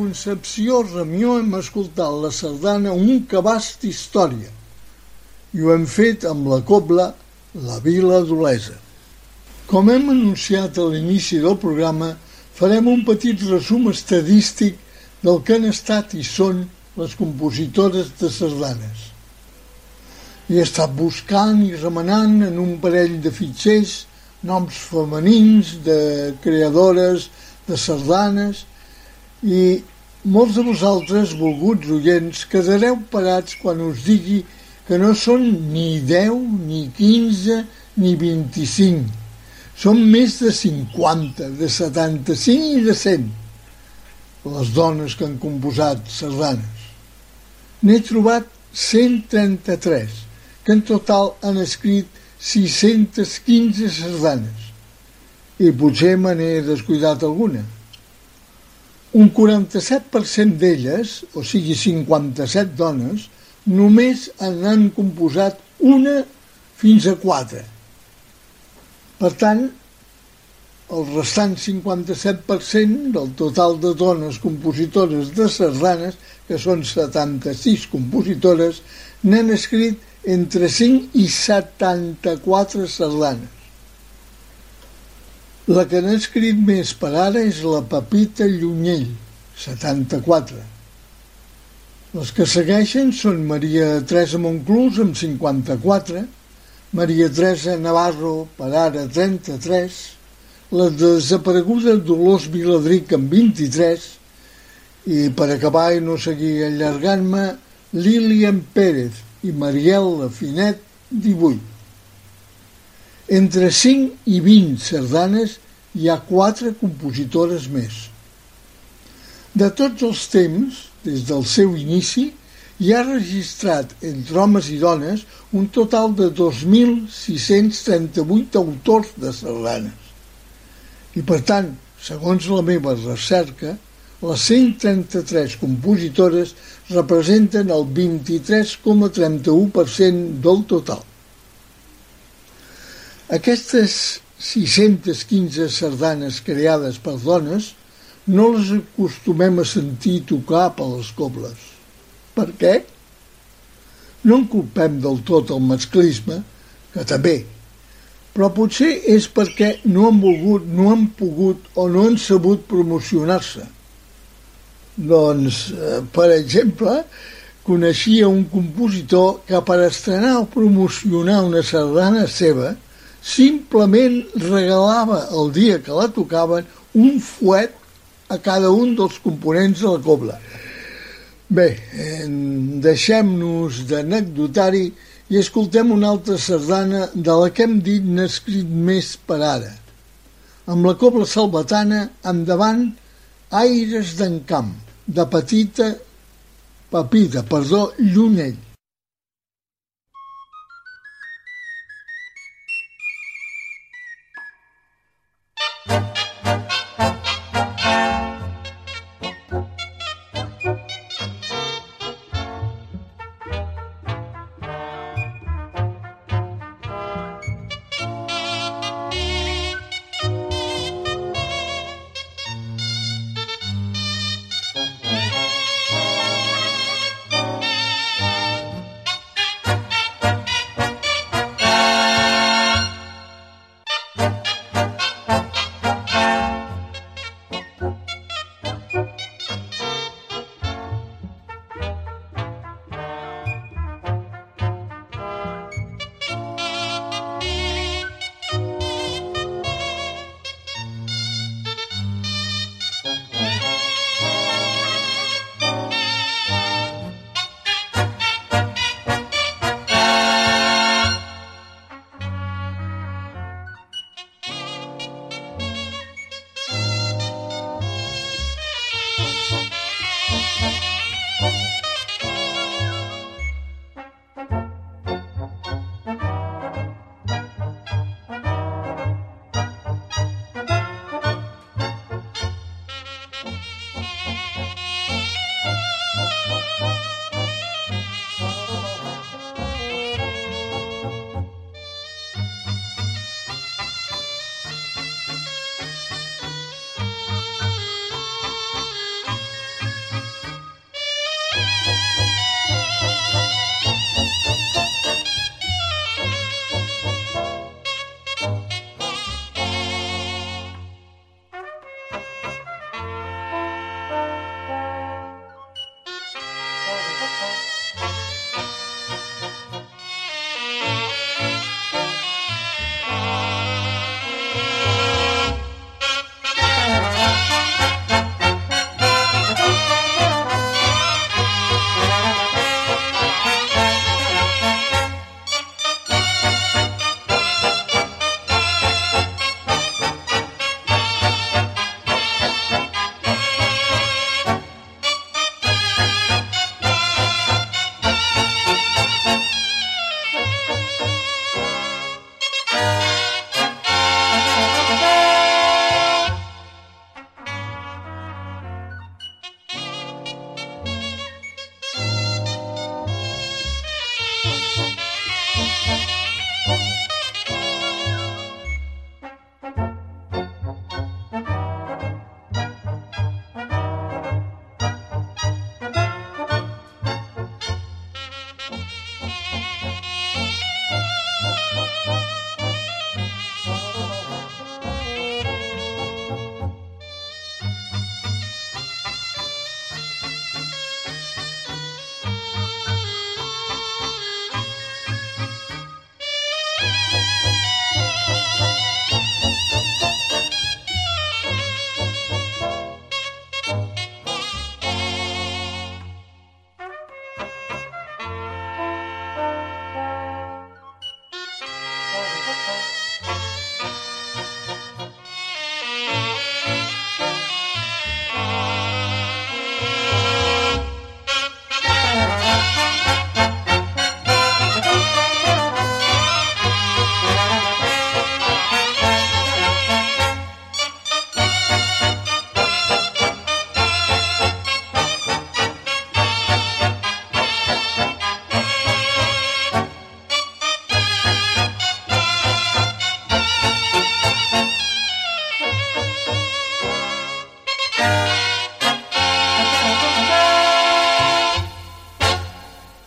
Concepció Ramió hem escoltat la sardana Un cabàs d'història i ho hem fet amb la cobla La Vila d'Olesa. Com hem anunciat a l'inici del programa, farem un petit resum estadístic del que han estat i són les compositores de sardanes. He estat buscant i remenant en un parell de fitxers noms femenins de creadores de sardanes i molts de vosaltres, volguts oients, quedareu parats quan us digui que no són ni 10, ni 15, ni 25. Són més de 50, de 75 i de 100, les dones que han composat sardanes. N'he trobat 133, que en total han escrit 615 sardanes. I potser me n'he descuidat alguna. Un 47% d'elles, o sigui 57 dones, només en han composat una fins a 4. Per tant, el restant 57% del total de dones compositores de sardanes, que són 76 compositores, n'han escrit entre 5 i 74 sardanes. La que n'ha escrit més per ara és la Pepita Llunyell, 74. Les que segueixen són Maria Teresa Monclús, amb 54, Maria Teresa Navarro, per ara 33, la desapareguda Dolors Viladric, amb 23, i per acabar i no seguir allargant-me, Lilian Pérez i Mariela Finet, 18. Entre 5 i 20 sardanes hi ha 4 compositores més. De tots els temps, des del seu inici, hi ha registrat entre homes i dones un total de 2.638 autors de sardanes. I per tant, segons la meva recerca, les 133 compositores representen el 23,31% del total. Aquestes 615 sardanes creades per dones no les acostumem a sentir tocar per les cobles. Per què? No en culpem del tot el masclisme, que també, però potser és perquè no han volgut, no han pogut o no han sabut promocionar-se. Doncs, per exemple, coneixia un compositor que per estrenar o promocionar una sardana seva simplement regalava el dia que la tocaven un fuet a cada un dels components de la cobla. Bé, deixem-nos d'anecdotari i escoltem una altra sardana de la que hem dit n'ha escrit més per ara. Amb la cobla salvatana, endavant, Aires d'Encamp, de Pepita Llunyell.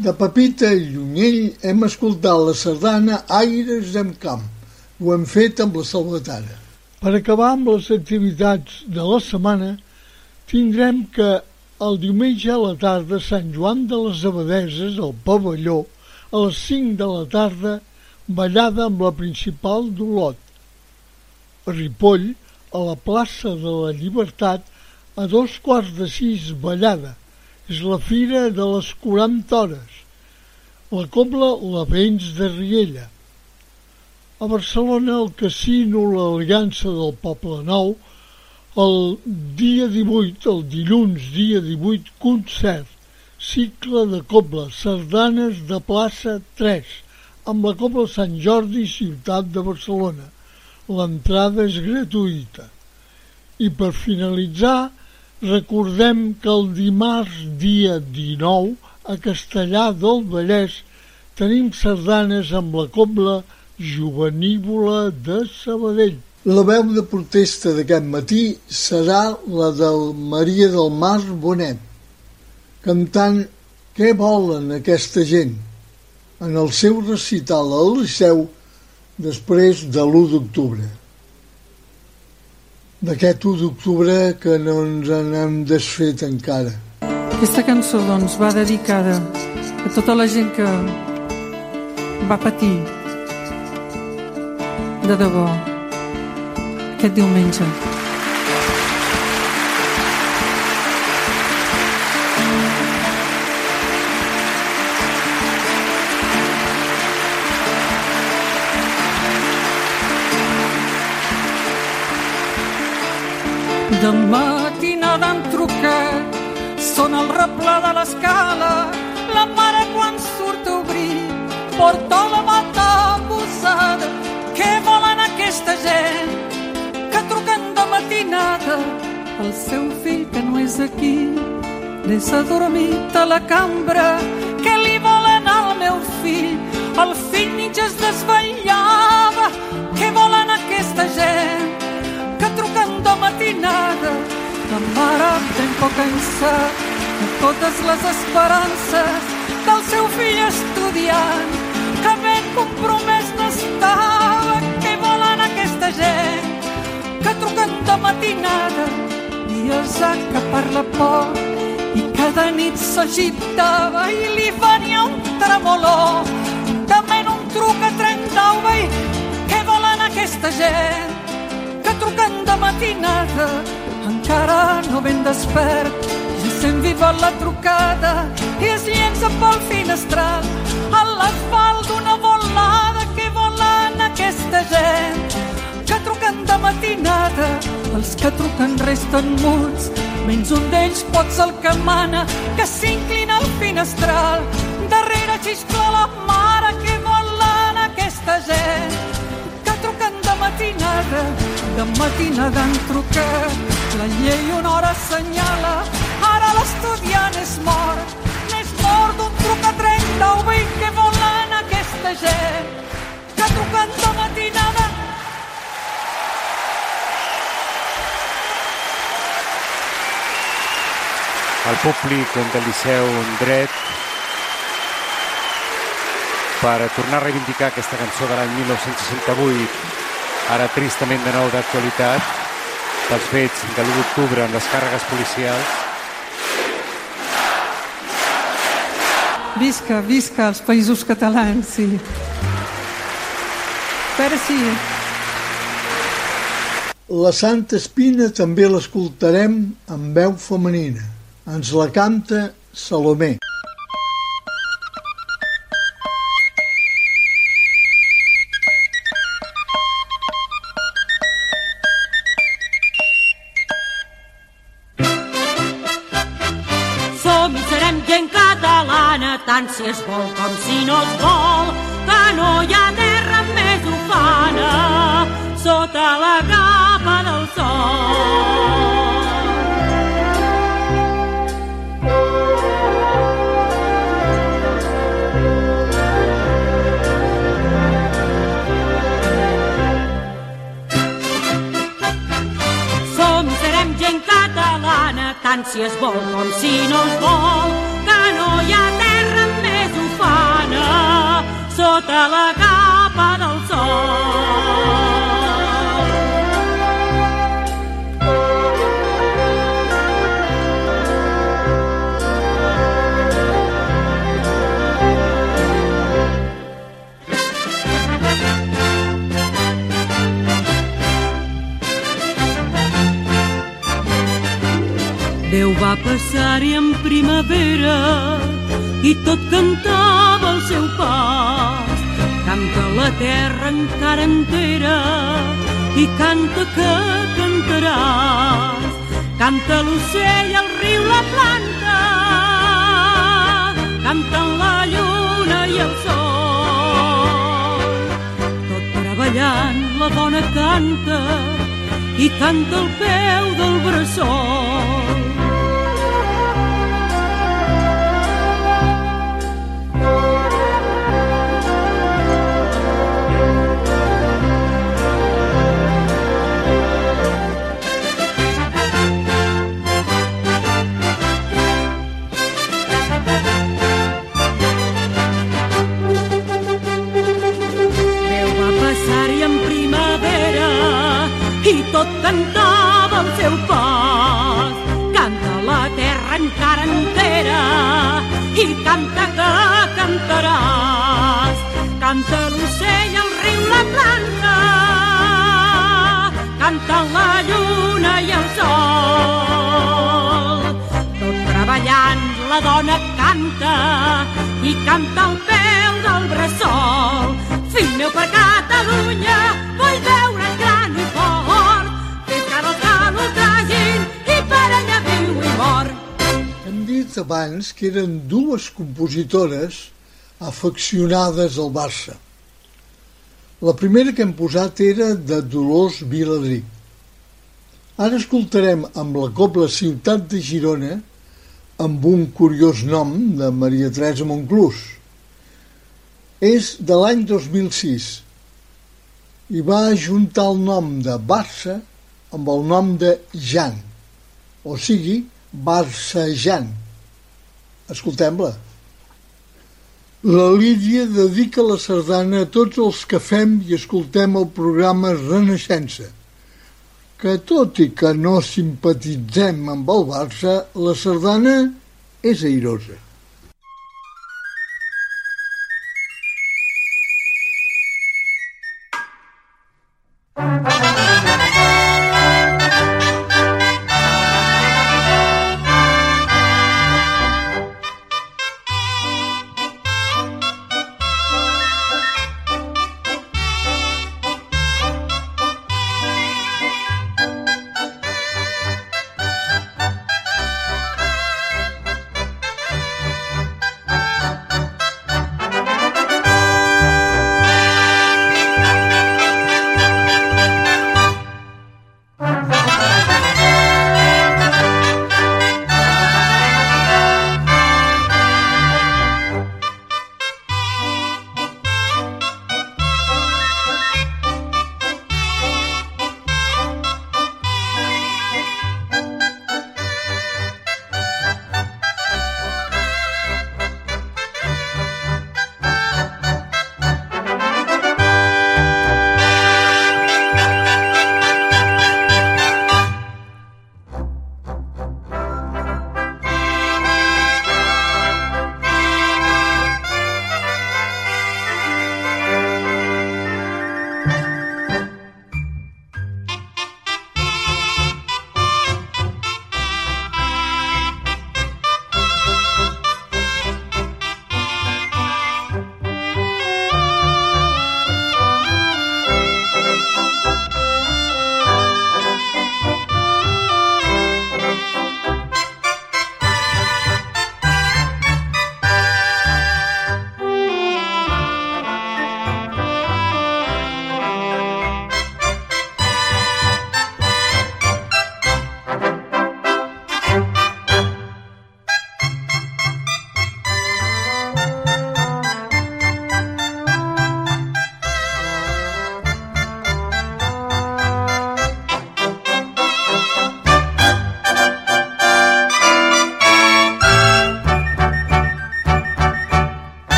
De Pepita i Llunyell hem escoltat la sardana Aires en Camp. Ho hem fet amb la Salvatara. Per acabar amb les activitats de la setmana, tindrem que el diumenge a la tarda Sant Joan de les Abadeses, al pavelló, a les 5 de la tarda, ballada amb la principal d'Olot. A Ripoll, a la plaça de la Llibertat, a 5:15 ballada. És la fira de les 40 hores. La cobla La Vents de Riella. A Barcelona, al Casino l'Aliança del Poble Nou, el dia 18, el dilluns dia 18, concert, cicle de cobla, sardanes de plaça 3, amb la cobla Sant Jordi, ciutat de Barcelona. L'entrada és gratuïta. I per finalitzar, recordem que el dimarts dia 19 a Castellar del Vallès tenim sardanes amb la cobla Jovenívola de Sabadell. La veu de protesta d'aquest matí serà la del Maria del Mar Bonet, cantant Què volen aquesta gent? En el seu recital al Liceu després de l'1 d'octubre. D'aquest 1 d'octubre que no ens n'hem desfet encara. Aquesta cançó, doncs, va dedicada a tota la gent que va patir de debò aquest diumenge. De matinada han trucat, són el replà de l'escala, la mare quan surt a obrir porta la bata posada. Què volen aquesta gent que truquen de matinada? El seu fill que no és aquí, l'és adormit a la cambra. Què li volen al meu fill? El fill mig es desvetllava. Què volen aquesta gent que truquen de matinada? La mare ben poc cansat de totes les esperances del seu fill estudiant, que ben compromès n'estava. Què volen aquesta gent que truquen de matinada? Dies que per la por i cada nit s'agitava i li venia un tremolor. Dement un truc a 39 i què volen aquesta gent que truquen de matinada? Encara no ben despert, ja sent viva la trucada i es llença pel finestral a l'asfalt d'una volada. Què volen aquesta gent que truquen de matinada? Els que truquen resten muts, menys un d'ells pot ser el que mana, que s'inclina al finestral. Darrere xiscla la mare. Què volen aquesta gent que truquen de matinada? De matinada han trucat, la llei una hora assenyala, ara l'estudiant és mort, n'és mort d'un truc a 39. I què volen aquesta gent que truquen de matinada? El públic del Liceu dret per tornar a reivindicar aquesta cançó de l'any 1968, ara tristament de nou d'actualitat, pels fets de l'1 d'octubre amb les càrregues policials. Visca, visca els països catalans, sí. Però sí. La Santa Espina també l'escoltarem amb veu femenina. Ens la canta Salomé. Som i serem gent catalana, tant si es vol com si no es vol, que no hi ha terra més ufana sota la capa del sol. Tant si es vol com si no es vol, que no hi ha terra més sota la capa del sol. Déu va passar-hi en primavera i tot cantava el seu pas. Canta la terra encara entera i canta que cantaràs. Canta l'ocell, el riu, la planta, canten la lluna i el sol. Tot treballant la dona canta i canta al peu del bressol. I tot cantava el seu pas. Canta la terra encara entera i canta que cantaràs. Canta l'ocell, el riu, la planta, canta la lluna i el sol. Tot treballant la dona canta i canta al peu del bressol. Fill meu, per Catalunya vull veure gran i fort, fins que els galos tragin i per ella viu i mor. Hem dit abans que eren dues compositores afeccionades al Barça. La primera que hem posat era de Dolors Vilardrí. Ara escoltarem amb la cobla Ciutat de Girona, amb un curiós nom de Maria Teresa Monclús. És de l'any 2006 i va ajuntar el nom de Barça amb el nom de Jan, o sigui, Barça Jan. Escoltem-la. La Lídia dedica la sardana a tots els que fem i escoltem el programa Renaixença, que tot i que no simpatitzem amb el Barça, la sardana és airosa.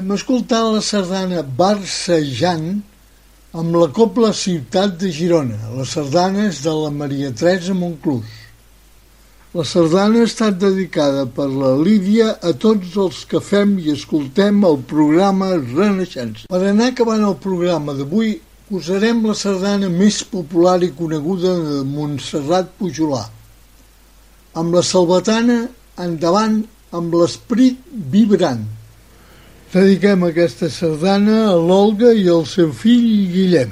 Hem escoltat la sardana Barsejant amb la Cobla Ciutat de Girona. La sardana és de la Maria Teresa Monclús. La sardana ha estat dedicada per la Lídia a tots els que fem i escoltem el programa Renaixença. Per anar acabant el programa d'avui, posarem la sardana més popular i coneguda de Montserrat Pujolà. Amb la salvatana, endavant amb l'esperit vibrant. Dediquem aquesta sardana a l'Olga i al seu fill Guillem.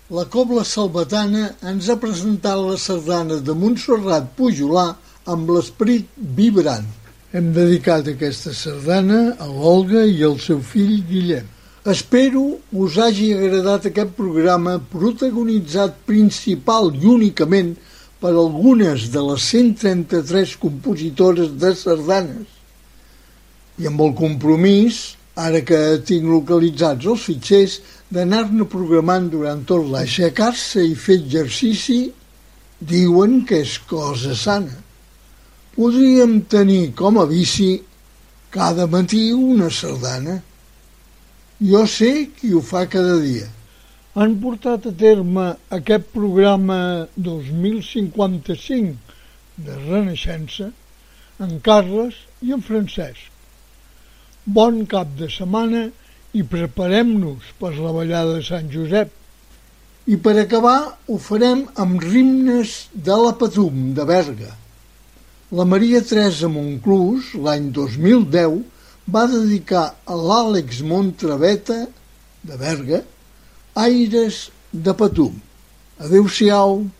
La Cobla Salvatana ens ha presentat la sardana de Montserrat Pujolà amb l'esperit vibrant. Hem dedicat aquesta sardana a l'Olga i al seu fill Guillem. Espero us hagi agradat aquest programa protagonitzat principal i únicament per algunes de les 133 compositores de sardanes. I amb el compromís, ara que tinc localitzats els fitxers, d'anar-ne programant durant tot l'any. Aixecar-se i fer exercici diuen que és cosa sana. Podríem tenir com a vici cada matí una sardana. Jo sé qui ho fa cada dia. Han portat a terme aquest programa 2055 de Renaixença en Carles i en Francesc. Bon cap de setmana i preparem-nos per la ballada de Sant Josep. I per acabar ho farem amb rimnes de la Patum de Berga. La Maria Teresa Monclús, l'any 2010, va dedicar a l'Àlex Montraveta, de Berga, Aires de Patum. Adéu-siau.